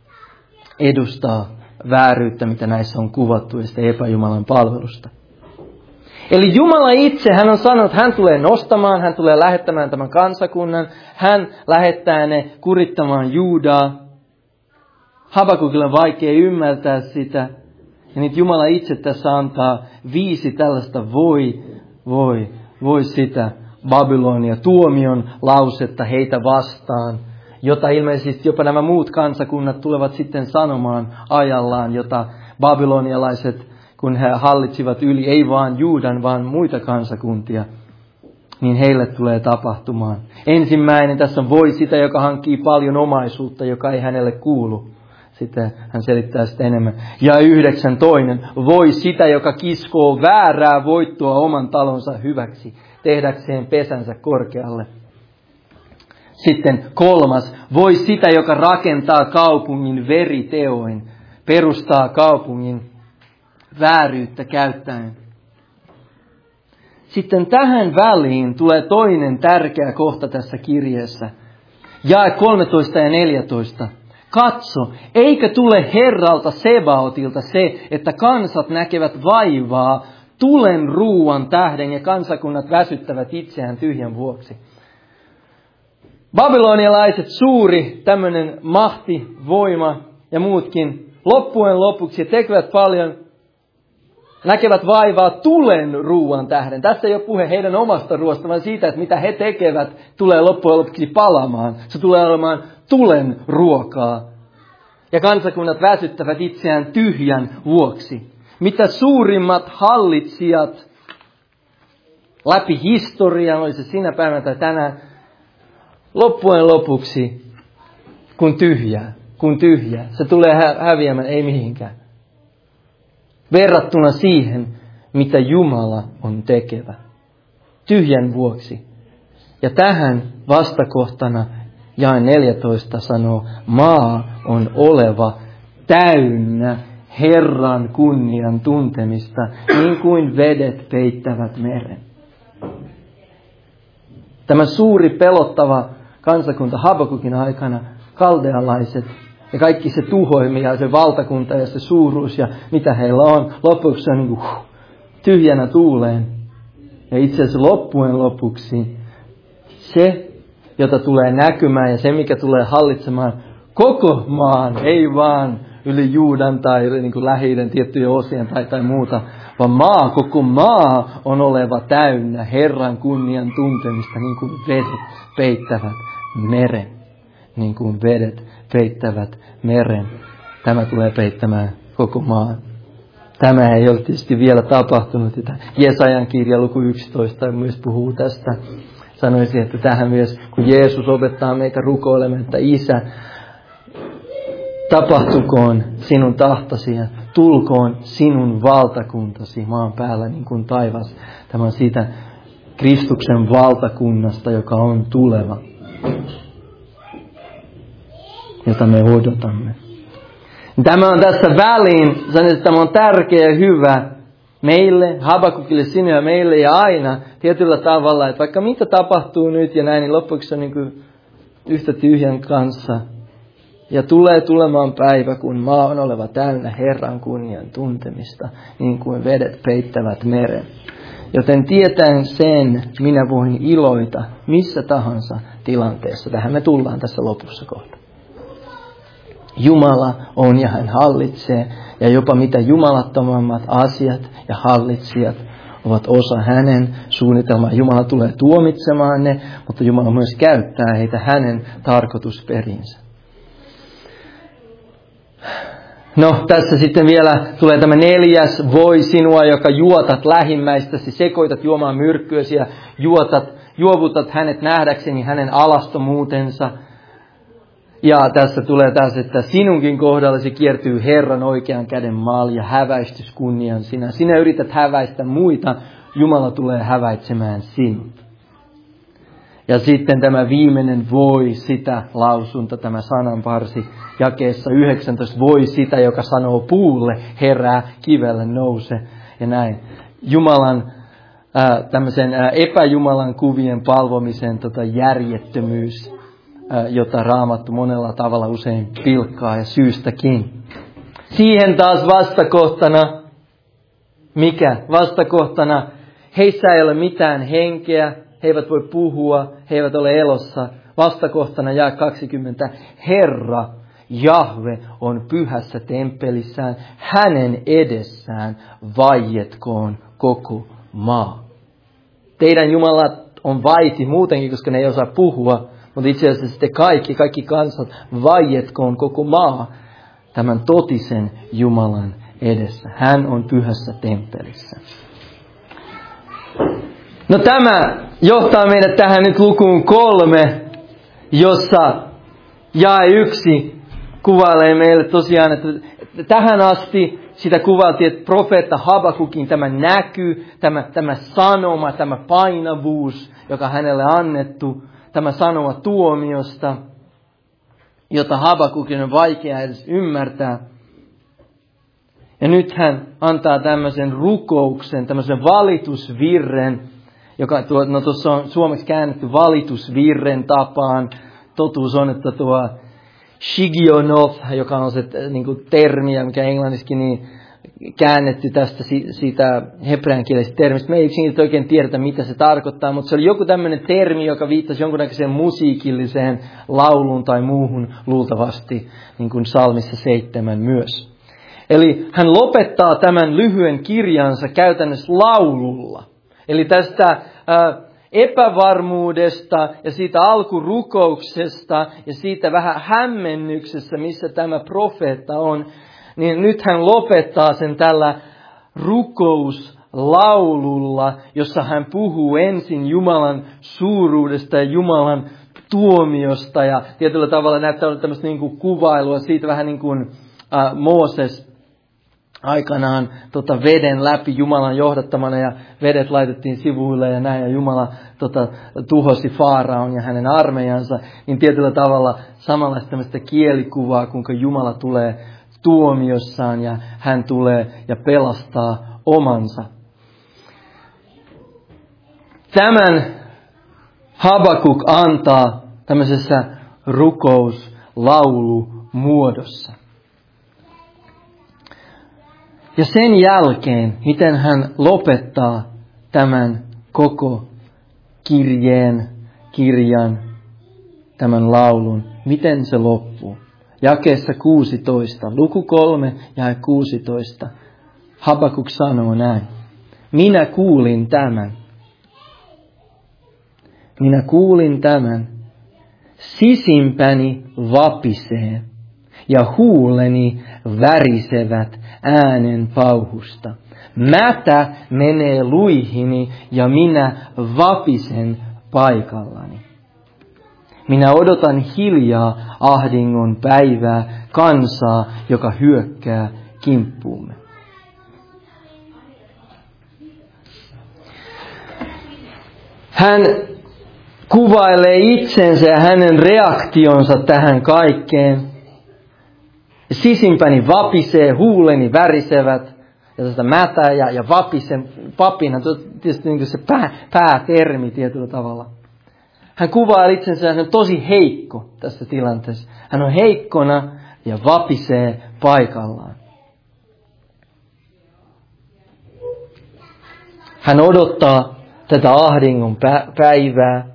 edustaa vääryyttä, mitä näissä on kuvattu, ja sitä epäjumalan palvelusta. Eli Jumala itse, hän on sanonut, että hän tulee nostamaan, hän tulee lähettämään tämän kansakunnan, hän lähettää ne kurittamaan Juudaa. Habakukilla on vaikea ymmärtää sitä. Ja nyt Jumala itse tässä antaa viisi tällaista voi, voi, voi sitä Babylonia, tuomion lausetta heitä vastaan, jota ilmeisesti jopa nämä muut kansakunnat tulevat sitten sanomaan ajallaan, jota babylonialaiset, kun he hallitsivat yli, ei vaan Juudan, vaan muita kansakuntia, niin heille tulee tapahtumaan. Ensimmäinen tässä on voi sitä, joka hankkii paljon omaisuutta, joka ei hänelle kuulu. Sitten hän selittää sitä enemmän. Ja yhdeksän toinen. Voi sitä, joka kiskoo väärää voittoa oman talonsa hyväksi, tehdäkseen pesänsä korkealle. Sitten kolmas. Voi sitä, joka rakentaa kaupungin veriteoin, perustaa kaupungin vääryyttä käyttäen. Sitten tähän väliin tulee toinen tärkeä kohta tässä kirjeessä. Jae kolmetoista ja neljätoista. Katso, eikö tule Herralta Sebaotilta se, että kansat näkevät vaivaa tulen ruuan tähden ja kansakunnat väsyttävät itseään tyhjän vuoksi. Babylonialaiset, suuri tämmöinen mahti, voima ja muutkin loppujen lopuksi tekevät paljon, näkevät vaivaa tulen ruuan tähden. Tässä ei ole puhe heidän omasta ruoasta, vaan siitä, että mitä he tekevät, tulee loppujen lopuksi palamaan. Se tulee olemaan tulen ruokaa. Ja kansakunnat väsyttävät itseään tyhjän vuoksi. Mitä suurimmat hallitsijat läpi historian, oli se sinä päivänä tai tänään, loppujen lopuksi kun tyhjää, kun tyhjää. Se tulee hä- häviämään, ei mihinkään. Verrattuna siihen, mitä Jumala on tekevä. Tyhjän vuoksi. Ja tähän vastakohtana jae neljätoista sanoo, maa on oleva täynnä Herran kunnian tuntemista, niin kuin vedet peittävät meren. Tämä suuri pelottava kansakunta Habakukin aikana, kaldealaiset ja kaikki se tuhoimi ja se valtakunta ja se suuruus ja mitä heillä on, lopuksi se on niin kuin huh, tyhjänä tuuleen. Ja itse asiassa loppujen lopuksi se, jota tulee näkymään ja se, mikä tulee hallitsemaan koko maan, ei vaan yli Juudan tai yli niin kuin Lähi-idän tiettyjä osien tai, tai muuta, vaan maa, koko maa on oleva täynnä Herran kunnian tuntemista, niin kuin vedet peittävät meren. Niin kuin vedet peittävät meren. Tämä tulee peittämään koko maan. Tämä ei ole tietysti vielä tapahtunut. Jesajan kirja luku yksitoista myös puhuu tästä. Sanoisin, että tähän myös, kun Jeesus opettaa meitä rukoilemaan, että Isä, tapahtukoon sinun tahtosi ja tulkoon sinun valtakuntasi maan päällä niin kuin taivas. Tämä on siitä Kristuksen valtakunnasta, joka on tuleva, jota me odotamme. Tämä on tässä väliin, sanon, että tämä on tärkeä ja hyvä meille, Habakukille, sinne ja meille ja aina tietyllä tavalla, että vaikka mitä tapahtuu nyt ja näin, niin loppuksi on niin kuin yhtä tyhjän kanssa. Ja tulee tulemaan päivä, kun maa on oleva täynnä Herran kunnian tuntemista, niin kuin vedet peittävät meren. Joten tietäen sen, minä voin iloita missä tahansa tilanteessa. Tähän me tullaan tässä lopussa kohta. Jumala on ja hän hallitsee, ja jopa mitä jumalattomammat asiat ja hallitsijat ovat osa hänen suunnitelmaa. Jumala tulee tuomitsemaan ne, mutta Jumala myös käyttää heitä hänen tarkoitusperinsä. No, tässä sitten vielä tulee tämä neljäs, voi sinua, joka juotat lähimmäistäsi, sekoitat juomaan myrkkyäsi ja juotat, juovutat hänet nähdäkseni hänen alastomuutensa. Ja tässä tulee taas, että sinunkin kohdallasi kiertyy Herran oikean käden maali ja häväistys kunnian sinä. Sinä yrität häväistä muita, Jumala tulee häväitsemään sinut. Ja sitten tämä viimeinen voi sitä lausunta, tämä sananparsi jakeessa yhdeksäntoista, voi sitä, joka sanoo puulle, herää, kivelle nouse ja näin. Jumalan, ää, tämmöisen ää, epäjumalan kuvien palvomisen tota, järjettömyys, ää, jota Raamattu monella tavalla usein pilkkaa ja syystäkin. Siihen taas vastakohtana, mikä? Vastakohtana, heissä ei ole mitään henkeä. He eivät voi puhua, he eivät ole elossa. Vastakohtana jae kaksikymmentä. Herra, Jahve on pyhässä temppelissään. Hänen edessään vaietkoon koko maa. Teidän Jumalat on vaiti muutenkin, koska ne ei osaa puhua. Mutta itse asiassa sitten kaikki, kaikki kansat, vaietkoon koko maa tämän totisen Jumalan edessä. Hän on pyhässä temppelissä. No tämä johtaa meidät tähän nyt lukuun kolme, jossa jae yksi kuvailee meille tosiaan, että tähän asti sitä kuvailtiin, että profeetta Habakukin tämä näky, tämä, tämä sanoma, tämä painavuus, joka hänelle annettu, tämä sanoma tuomiosta, jota Habakukin on vaikea edes ymmärtää. Ja nyt hän antaa tämmöisen rukouksen, tämmöisen valitusvirren, joka tuo, no tuossa on suomeksi käännetty valitusvirren tapaan. Totuus on, että tuo Shigionoth, joka on se niin kuin termi, mikä englanniskin niin käännetty tästä siitä hebreankielisestä termistä. Me ei yksinkertaisesti oikein tiedetä, mitä se tarkoittaa, mutta se oli joku tämmöinen termi, joka viittasi jonkunnäköiseen musiikilliseen lauluun tai muuhun luultavasti, niin kuin Psalmissa seitsemän myös. Eli hän lopettaa tämän lyhyen kirjansa käytännössä laululla. Eli tästä ää, epävarmuudesta ja siitä alkurukouksesta ja siitä vähän hämmennyksestä, missä tämä profeetta on, niin nyt hän lopettaa sen tällä rukouslaululla, jossa hän puhuu ensin Jumalan suuruudesta ja Jumalan tuomiosta. Ja tietyllä tavalla näyttää olla tämmöistä niin kuin kuvailua siitä vähän niin kuin äh, Mooses aikanaan tota, veden läpi Jumalan johdattamana ja vedet laitettiin sivuille ja näin ja Jumala tota, tuhosi Faaraon ja hänen armeijansa. Niin tietyllä tavalla samanlaista tämmöistä kielikuvaa, kuinka Jumala tulee tuomiossaan ja hän tulee ja pelastaa omansa. Tämän Habakuk antaa tämmöisessä rukouslaulumuodossa. Ja sen jälkeen, miten hän lopettaa tämän koko kirjeen, kirjan, tämän laulun, miten se loppuu. Jakeessa kuusitoista, luku kolme ja kuusitoista. Habakuk sanoo näin. Minä kuulin tämän. Minä kuulin tämän. Sisimpäni vapisee ja huuleni värisevät äänen pauhusta. Mätä menee luihini ja minä vapisen paikallani. Minä odotan hiljaa ahdingon päivää, kansaa, joka hyökkää kimppuumme. Hän kuvailee itsensä ja hänen reaktionsa tähän kaikkeen. Sisimpäni vapisee, huuleni värisevät, ja tästä mätä ja, ja vapisen, papina, tietysti niin kuin se pää, päätermi tietyllä tavalla. Hän kuvaa itsensä, hän on tosi heikko tässä tilanteessa. Hän on heikkona ja vapisee paikallaan. Hän odottaa tätä ahdingon päivää.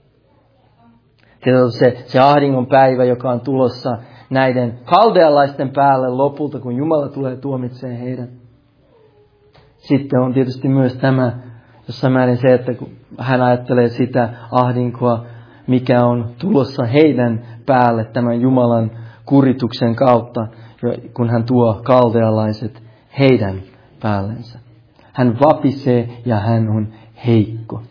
Se, se ahdingon päivä, joka on tulossa näiden kaldealaisten päälle lopulta, kun Jumala tulee tuomitsemaan heidät. Sitten on tietysti myös tämä, jossain määrin se, että kun hän ajattelee sitä ahdinkoa, mikä on tulossa heidän päälle tämän Jumalan kurituksen kautta, kun hän tuo kaldealaiset heidän päällensä. Hän vapisee ja hän on heikko.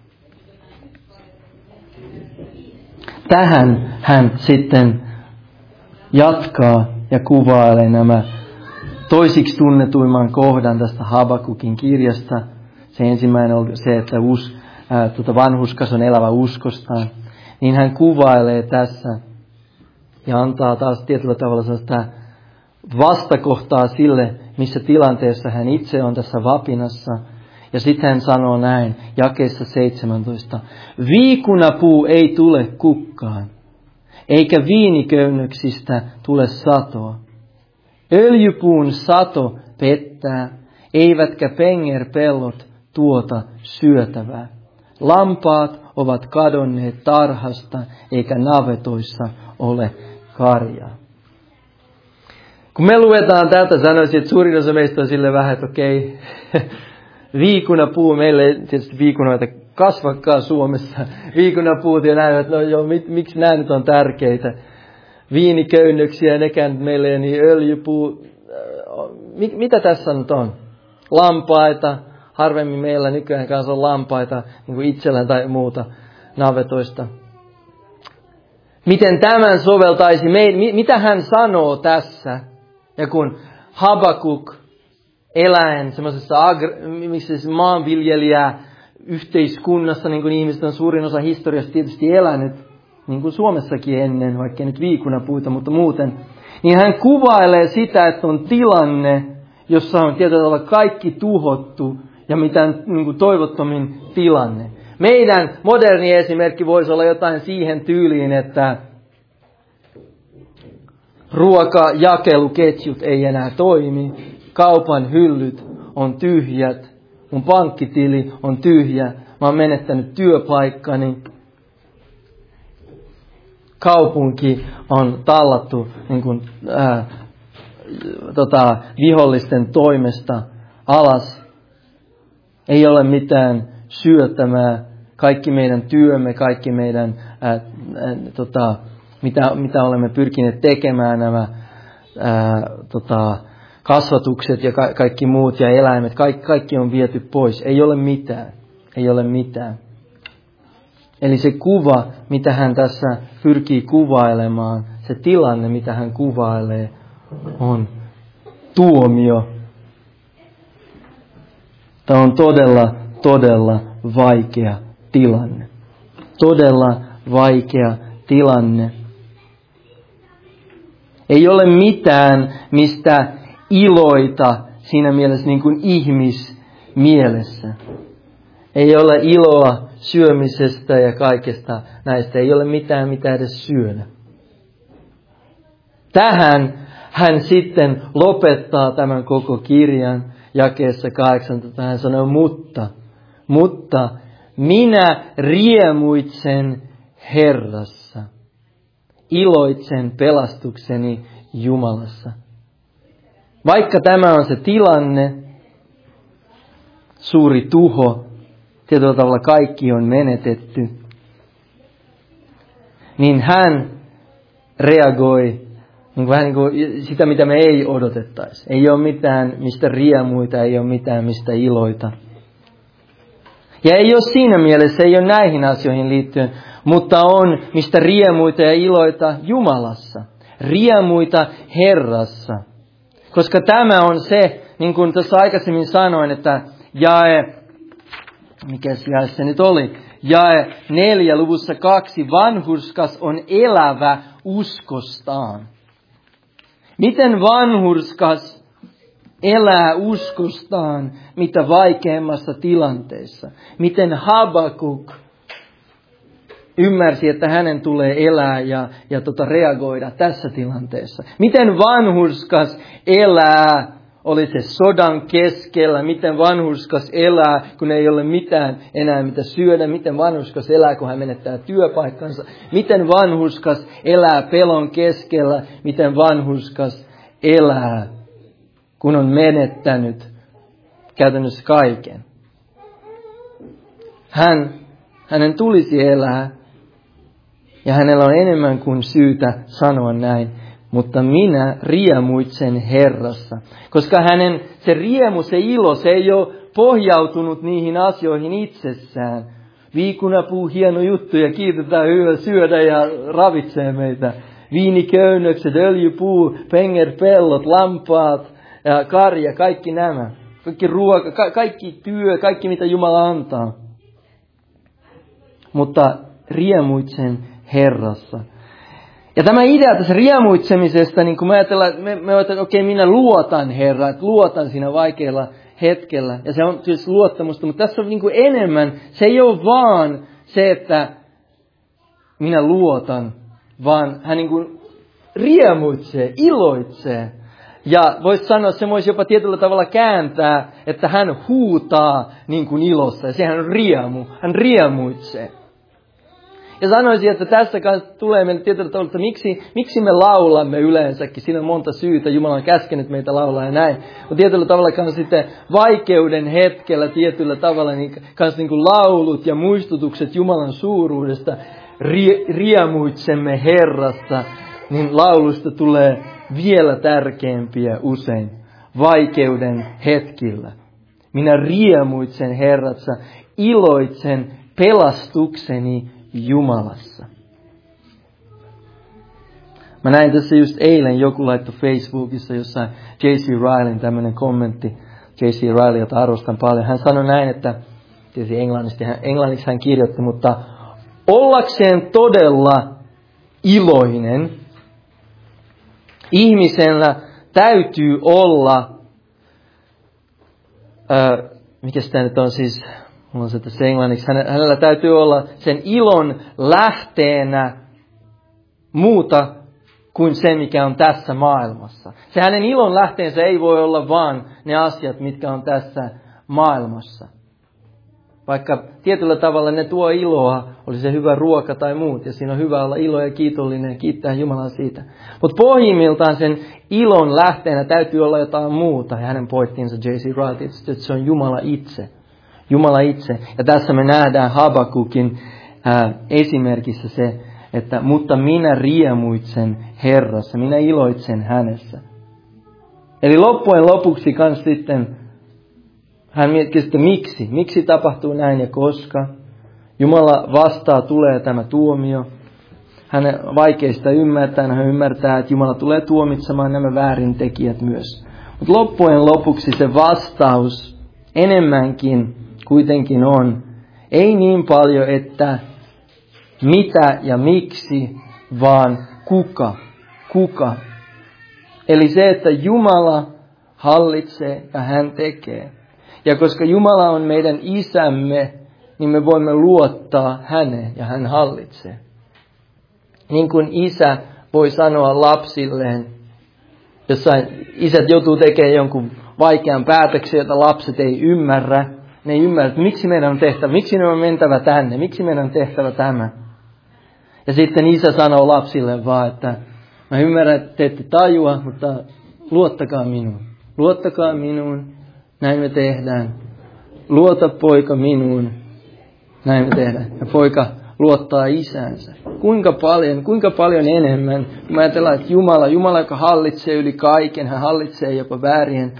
Tähän hän sitten jatkaa ja kuvailee nämä toisiksi tunnetuimman kohdan tästä Habakukin kirjasta. Se ensimmäinen on se, että us, ää, tuota vanhurskas on elävä uskostaan. Niin hän kuvailee tässä ja antaa taas tietyllä tavalla sellaista vastakohtaa sille, missä tilanteessa hän itse on tässä vapinassa. Ja sitten hän sanoo näin, jakeessa seitsemäntoista. Viikunapuu ei tule kukkaan, eikä viiniköynnöksistä tule satoa. Öljypuun sato pettää, eivätkä pengerpellot tuota syötävää. Lampaat ovat kadonneet tarhasta, eikä navetoissa ole karjaa. Kun me luetaan täältä, sanoisin, että suurin osa meistä on sille vähän, että okei, viikunapuu, meillä ei tietysti viikunoita kasvakaan Suomessa. Viikunapuut ja näin, että no joo, mit, miksi nämä nyt on tärkeitä. Viiniköynnöksiä, nekään meillä ei niin öljypuu. Mit, mitä tässä nyt on? Lampaita. Harvemmin meillä nykyään kanssa on lampaita niin kuin itsellään tai muuta navetoista. Miten tämän soveltaisi meidän, mitä hän sanoo tässä? Ja kun Habakuk eläen semmoisessa agr- maanviljelijää yhteiskunnassa, niin kuin ihmiset on suurin osa historiasta tietysti elänyt, niin kuin Suomessakin ennen, vaikka nyt viikunapuita, mutta muuten, niin hän kuvailee sitä, että on tilanne, jossa on tietyllä tavalla kaikki tuhottu ja mitään niin kuin toivottomin tilanne. Meidän moderni esimerkki voisi olla jotain siihen tyyliin, että ruokajakeluketjut ei enää toimi, kaupan hyllyt on tyhjät, mun pankkitili on tyhjä, mä oon menettänyt työpaikkani, kaupunki on tallattu niin kuin, ää, tota, vihollisten toimesta alas, ei ole mitään syöttämää, kaikki meidän työmme, kaikki meidän, ää, ää, tota, mitä, mitä olemme pyrkineet tekemään, nämä ää, tota, kasvatukset ja ka- kaikki muut ja eläimet, kaikki, kaikki on viety pois. Ei ole mitään. Ei ole mitään. Eli se kuva, mitä hän tässä pyrkii kuvailemaan, se tilanne, mitä hän kuvailee, on tuomio. Tämä on todella, todella vaikea tilanne. Todella vaikea tilanne. Ei ole mitään, mistä iloita siinä mielessä niin kuin ihmismielessä. Ei ole iloa syömisestä ja kaikesta näistä. Ei ole mitään, mitä edes syödä. Tähän hän sitten lopettaa tämän koko kirjan jakeessa kahdeksantoista. Hän sanoo, mutta, mutta minä riemuitsen Herrassa. Iloitsen pelastukseni Jumalassa. Vaikka tämä on se tilanne, suuri tuho, tietyllä tavalla kaikki on menetetty, niin hän reagoi niin vähän niin kuin sitä, mitä me ei odotettaisi. Ei ole mitään, mistä riemuita, ei ole mitään, mistä iloita. Ja ei ole siinä mielessä, ei ole näihin asioihin liittyen, mutta on, mistä riemuita ja iloita Jumalassa. Riemuita Herrassa. Koska tämä on se, niin kuin tuossa aikaisemmin sanoin, että jae, mikäs jae se nyt oli, jae neljä luvussa kaksi, vanhurskas on elävä uskostaan. Miten vanhurskas elää uskostaan, mitä vaikeimmassa tilanteessa? Miten Habakuk ymmärsi, että hänen tulee elää ja, ja tota reagoida tässä tilanteessa? Miten vanhurskas elää, oli se sodan keskellä, miten vanhurskas elää, kun ei ole mitään enää mitä syödä, miten vanhurskas elää, kun hän menettää työpaikkansa, miten vanhurskas elää pelon keskellä, miten vanhurskas elää, kun on menettänyt käytännössä kaiken. Hän, hänen tulisi elää, ja hänellä on enemmän kuin syytä sanoa näin, mutta minä riemuitsen Herrassa. Koska hänen se riemu, se ilo, se ei ole pohjautunut niihin asioihin itsessään. Viikunapuu, hieno juttu ja kiitetään hyvä syödä ja ravitsee meitä. Viiniköynnökset, öljypuu, pengerpellot, lampaat ja karja, kaikki nämä. Kaikki ruoka, ka- kaikki työ, kaikki mitä Jumala antaa. Mutta riemuitsen Herrassa. Ja tämä idea tässä riemuitsemisesta, niin kun me ajatellaan, me, me ajatellaan, että okei, minä luotan Herra, että luotan siinä vaikealla hetkellä. Ja se on siis luottamusta, mutta tässä on niin kuin enemmän. Se ei ole vaan se, että minä luotan, vaan hän niin kuin riemuitsee, iloitsee. Ja voisi sanoa, että se voisi jopa tietyllä tavalla kääntää, että hän huutaa niin kuin ilossa. Ja sehän on riemu, hän riemuitsee. Ja sanoisin, että tässä kanssa tulee meille tietyllä tavalla, että miksi, miksi me laulamme yleensäkin. Siinä on monta syytä. Jumala on käskenyt meitä laulaa ja näin. Mutta tietyllä tavalla kanssa sitten vaikeuden hetkellä tietyllä tavalla niin kanssa niin kuin laulut ja muistutukset Jumalan suuruudesta. Rie, riemuitsemme Herrassa, niin laulusta tulee vielä tärkeämpiä usein vaikeuden hetkillä. Minä riemuitsen Herrassa, iloitsen pelastukseni Jumalassa. Mä näin tässä just eilen, joku laittoi Facebookissa jossain J C Ryleyn tämmöinen kommentti. J C Ryle, jota arvostan paljon. Hän sanoi näin, että tietysti englanniksi, englanniksi hän kirjoitti, mutta ollakseen todella iloinen, ihmisellä täytyy olla, ää, mikä tämä nyt on siis, mulla on se tässä englanniksi, hänellä täytyy olla sen ilon lähteenä muuta kuin se, mikä on tässä maailmassa. Se hänen ilon lähteensä ei voi olla vaan ne asiat, mitkä on tässä maailmassa. Vaikka tietyllä tavalla ne tuo iloa, oli se hyvä ruoka tai muut, ja siinä on hyvä olla ilo ja kiitollinen ja kiittää Jumalaa siitä. Mutta pohjimmiltaan sen ilon lähteenä täytyy olla jotain muuta, ja hänen pointtinsa J C Ryle tietysti, että se on Jumala itse. Jumala itse. Ja tässä me nähdään Habakukin ää, esimerkissä se, että mutta minä riemuitsen Herrassa, minä iloitsen hänessä. Eli loppujen lopuksi kans sitten hän miettii, että miksi, miksi tapahtuu näin ja koska. Jumala vastaa, tulee tämä tuomio. Hän vaikeista ymmärtää, hän ymmärtää, että Jumala tulee tuomitsemaan nämä väärintekijät myös. Mutta loppujen lopuksi se vastaus enemmänkin kuitenkin on, ei niin paljon, että mitä ja miksi, vaan kuka, kuka. Eli se, että Jumala hallitsee ja hän tekee. Ja koska Jumala on meidän isämme, niin me voimme luottaa häneen ja hän hallitsee. Niin kuin isä voi sanoa lapsilleen, jossain isät joutuu tekemään jonkun vaikean päätöksen, jota lapset ei ymmärrä. Ne ei ymmärrä, että miksi meidän on tehtävä, miksi meidän on mentävä tänne, miksi meidän on tehtävä tämä. Ja sitten isä sanoo lapsille vaan, että mä ymmärrän, että te ette tajua, mutta luottakaa minuun. Luottakaa minuun, näin me tehdään. Luota poika minuun, näin me tehdään. Ja poika luottaa isänsä. Kuinka paljon, kuinka paljon enemmän, kun mä ajatellaan, että Jumala, Jumala, joka hallitsee yli kaiken, hän hallitsee jopa väärien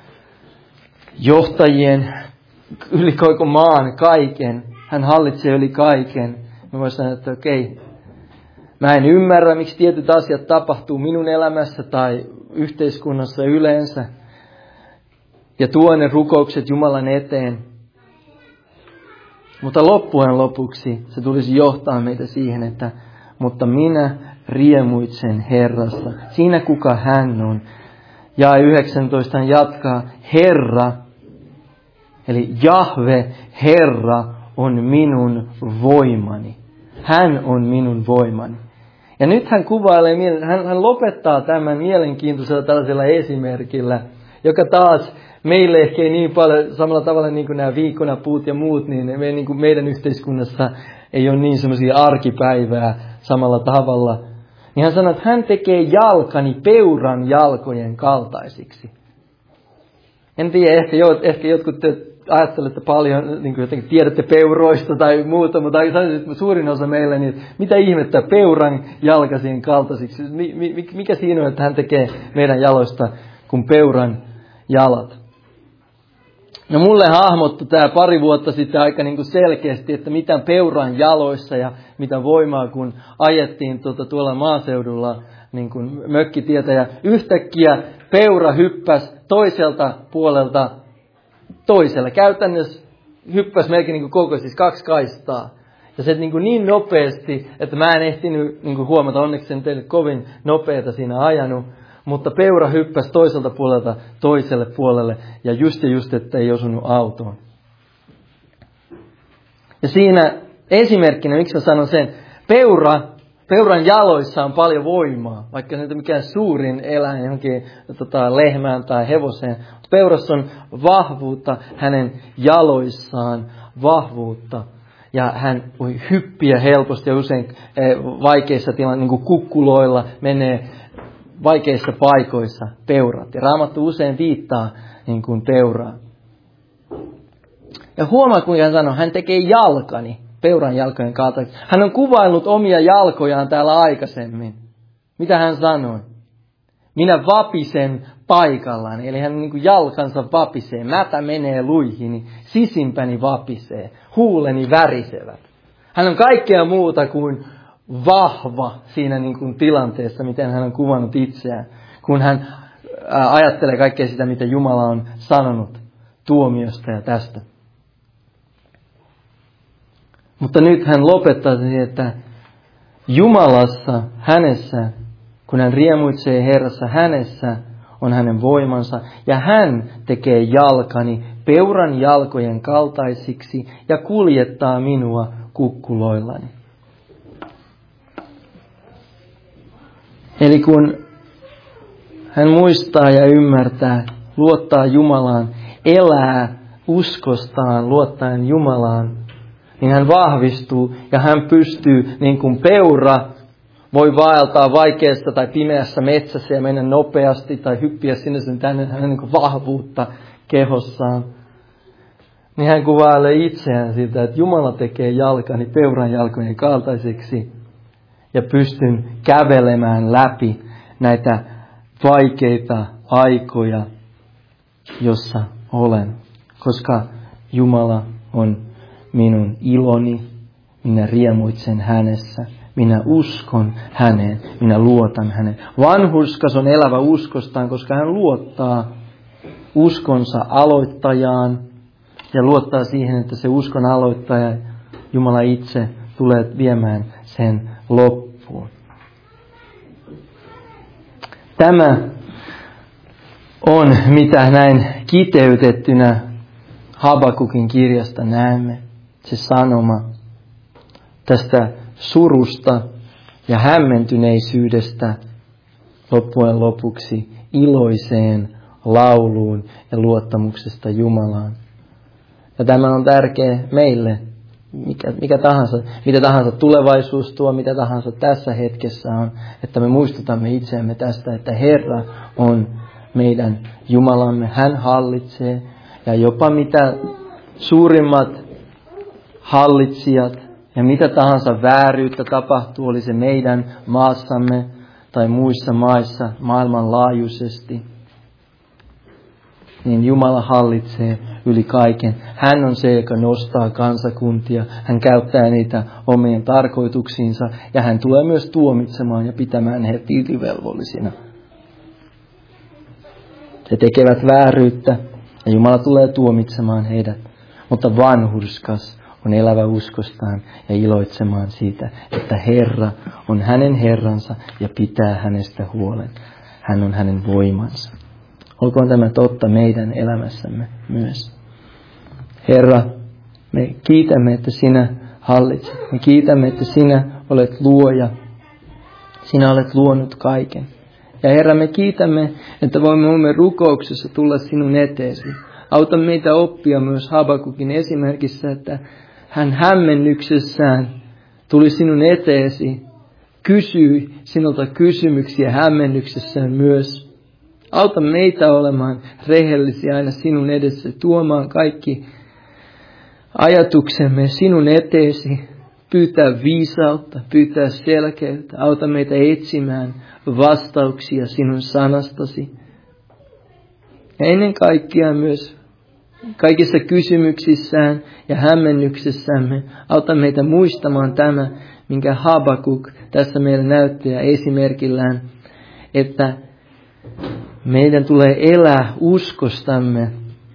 johtajien, yli koko maan kaiken. Hän hallitsee yli kaiken. Mä voin sanoa, että okei, mä en ymmärrä, miksi tietyt asiat tapahtuu minun elämässä tai yhteiskunnassa yleensä. Ja tuon ne rukoukset Jumalan eteen. Mutta loppujen lopuksi se tulisi johtaa meitä siihen, että mutta minä riemuitsen Herrassa. Siinä kuka hän on. Ja yhdeksäntoista jatkaa, Herra, eli Jahve, Herra on minun voimani. Hän on minun voimani. Ja nyt hän kuvailee, hän, hän lopettaa tämän mielenkiintoisella tällaisella esimerkillä, joka taas meille ehkä ei niin paljon samalla tavalla niin kuin nämä viikkonapuut ja muut, niin, me, niin kuin meidän yhteiskunnassa ei ole niin semmoisia arkipäivää samalla tavalla. Niin hän sanoo, että hän tekee jalkani peuran jalkojen kaltaisiksi. En tiedä, ehkä, jo, ehkä jotkut te ajattelette paljon, niin kuin jotenkin tiedätte peuroista tai muuta, mutta suurin osa meillä, niin mitä ihmettä peuran jalkasien kaltaisiksi? Mikä siinä on, että hän tekee meidän jaloista kuin peuran jalat? No mulle hahmottui tämä pari vuotta sitten aika niin kuin selkeästi, että mitä peuran jaloissa ja mitä voimaa, kun ajettiin tuota, tuolla maaseudulla niin kuin mökkitietä. Ja yhtäkkiä peura hyppäsi toiselta puolelta toiselle. Käytännössä hyppäsi melkein niin kuin koko, siis kaksi kaistaa. Ja se niin, kuin niin nopeasti, että mä en ehtinyt niin kuin huomata, onneksi en teille kovin nopeata siinä ajanut. Mutta peura hyppäsi toiselta puolelta toiselle puolelle ja just ja just, että ei osunut autoon. Ja siinä esimerkkinä, miksi mä sanon sen, peura, peuran jaloissa on paljon voimaa, vaikka se ei ole mikään suurin eläin johonkin tota, lehmään tai hevoseen. Mutta peurassa on vahvuutta hänen jaloissaan, vahvuutta. Ja hän voi hyppiä helposti ja usein eh, vaikeissa tilanteissa, niin kuin kukkuloilla menee vaikeissa paikoissa peurat. Ja Raamattu usein viittaa niin kuin peuraan. Ja huomaa, kuinka hän sanoo, hän tekee jalkani peuran jalkojen kautta. Hän on kuvaillut omia jalkojaan täällä aikaisemmin. Mitä hän sanoi? Minä vapisen paikallani. Eli hän niin kuin jalkansa vapisee. Mätä menee luihini. Sisimpäni vapisee. Huuleni värisevät. Hän on kaikkea muuta kuin vahva siinä niin kuin tilanteessa, miten hän on kuvannut itseään, kun hän ajattelee kaikkea sitä, mitä Jumala on sanonut tuomiosta ja tästä. Mutta nyt hän lopettaa siihen, että Jumalassa, hänessä, kun hän riemuitsee Herrassa, hänessä on hänen voimansa, ja hän tekee jalkani peuran jalkojen kaltaisiksi ja kuljettaa minua kukkuloillani. Eli kun hän muistaa ja ymmärtää, luottaa Jumalaan, elää uskostaan luottaen Jumalaan, niin hän vahvistuu ja hän pystyy, niin kuin peura voi vaeltaa vaikeassa tai pimeässä metsässä ja mennä nopeasti tai hyppiä sinne sen tänne, hän niin kuin vahvuutta kehossaan. Niin hän kuvailee itseään siltä, että Jumala tekee jalkani peuran jalkojen kaltaiseksi ja pystyn kävelemään läpi näitä vaikeita aikoja, jossa olen, koska Jumala on minun iloni, minä riemuitsen hänessä, minä uskon häneen, minä luotan häneen. Vanhurskas on elävä uskostaan, koska hän luottaa uskonsa aloittajaan ja luottaa siihen, että se uskon aloittaja, Jumala itse, tulee viemään sen loppuun. Tämä on, mitä näin kiteytettynä Habakukin kirjasta näemme, se sanoma tästä surusta ja hämmentyneisyydestä loppujen lopuksi iloiseen lauluun ja luottamuksesta Jumalaan. Ja tämä on tärkeä meille, mikä, mikä tahansa, mitä tahansa tulevaisuus tuo, mitä tahansa tässä hetkessä on, että me muistutamme itseämme tästä, että Herra on meidän Jumalamme, hän hallitsee, ja jopa mitä suurimmat hallitsijat ja mitä tahansa vääryyttä tapahtuu, oli se meidän maassamme tai muissa maissa maailmanlaajuisesti, niin Jumala hallitsee yli kaiken. Hän on se, joka nostaa kansakuntia. Hän käyttää niitä omien tarkoituksiinsa ja hän tulee myös tuomitsemaan ja pitämään heidät tilivelvollisina. He tekevät vääryyttä ja Jumala tulee tuomitsemaan heidät, mutta vanhurskas on elävä uskostaan ja iloitsemaan siitä, että Herra on hänen Herransa ja pitää hänestä huolen. Hän on hänen voimansa. Olkoon tämä totta meidän elämässämme myös. Herra, me kiitämme, että sinä hallitset. Me kiitämme, että sinä olet luoja. Sinä olet luonut kaiken. Ja Herra, me kiitämme, että voimme rukouksessa tulla sinun eteesi. Auta meitä oppia myös Habakukin esimerkissä, että hän hämmennyksessään tuli sinun eteesi, kysyi sinulta kysymyksiä hämmennyksessään myös. Auta meitä olemaan rehellisiä aina sinun edessä, tuomaan kaikki ajatuksemme sinun eteesi, pyytää viisautta, pyytää selkeyttä. Auta meitä etsimään vastauksia sinun sanastasi. Ja ennen kaikkea myös kaikissa kysymyksissään ja hämmennyksessämme auta meitä muistamaan tämä, minkä Habakuk tässä meille näyttää esimerkillään, että meidän tulee elää uskostamme.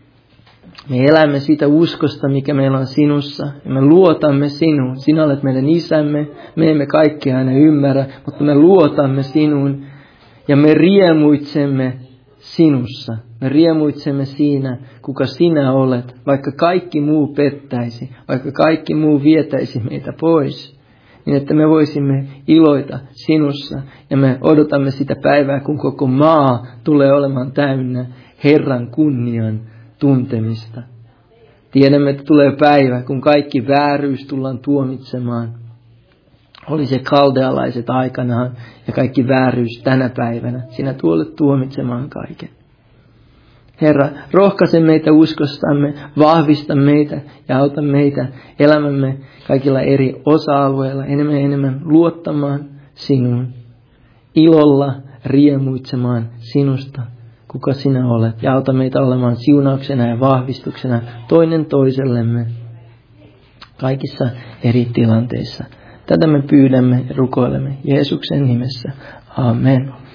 Me elämme siitä uskosta, mikä meillä on sinussa. Ja me luotamme sinuun. Sinä olet meidän isämme. Me emme kaikkea aina ymmärrä, mutta me luotamme sinuun. Ja me riemuitsemme sinussa. Me riemuitsemme siinä, kuka sinä olet. Vaikka kaikki muu pettäisi, vaikka kaikki muu vietäisi meitä pois. Niin että me voisimme iloita sinussa. Ja me odotamme sitä päivää, kun koko maa tulee olemaan täynnä Herran kunnian tuntemista. Tiedämme, että tulee päivä, kun kaikki vääryys tullaan tuomitsemaan. Oli se kaldealaiset aikanaan ja kaikki vääryys tänä päivänä. Sinä tulet tuomitsemaan kaiken. Herra, rohkaise meitä uskostamme, vahvista meitä ja auta meitä elämämme kaikilla eri osa-alueilla enemmän ja enemmän luottamaan sinuun, ilolla riemuitsemaan sinusta, kuka sinä olet, ja auta meitä olemaan siunauksena ja vahvistuksena toinen toisellemme kaikissa eri tilanteissa Tätä me pyydämme ja rukoilemme Jeesuksen nimessä. Amen.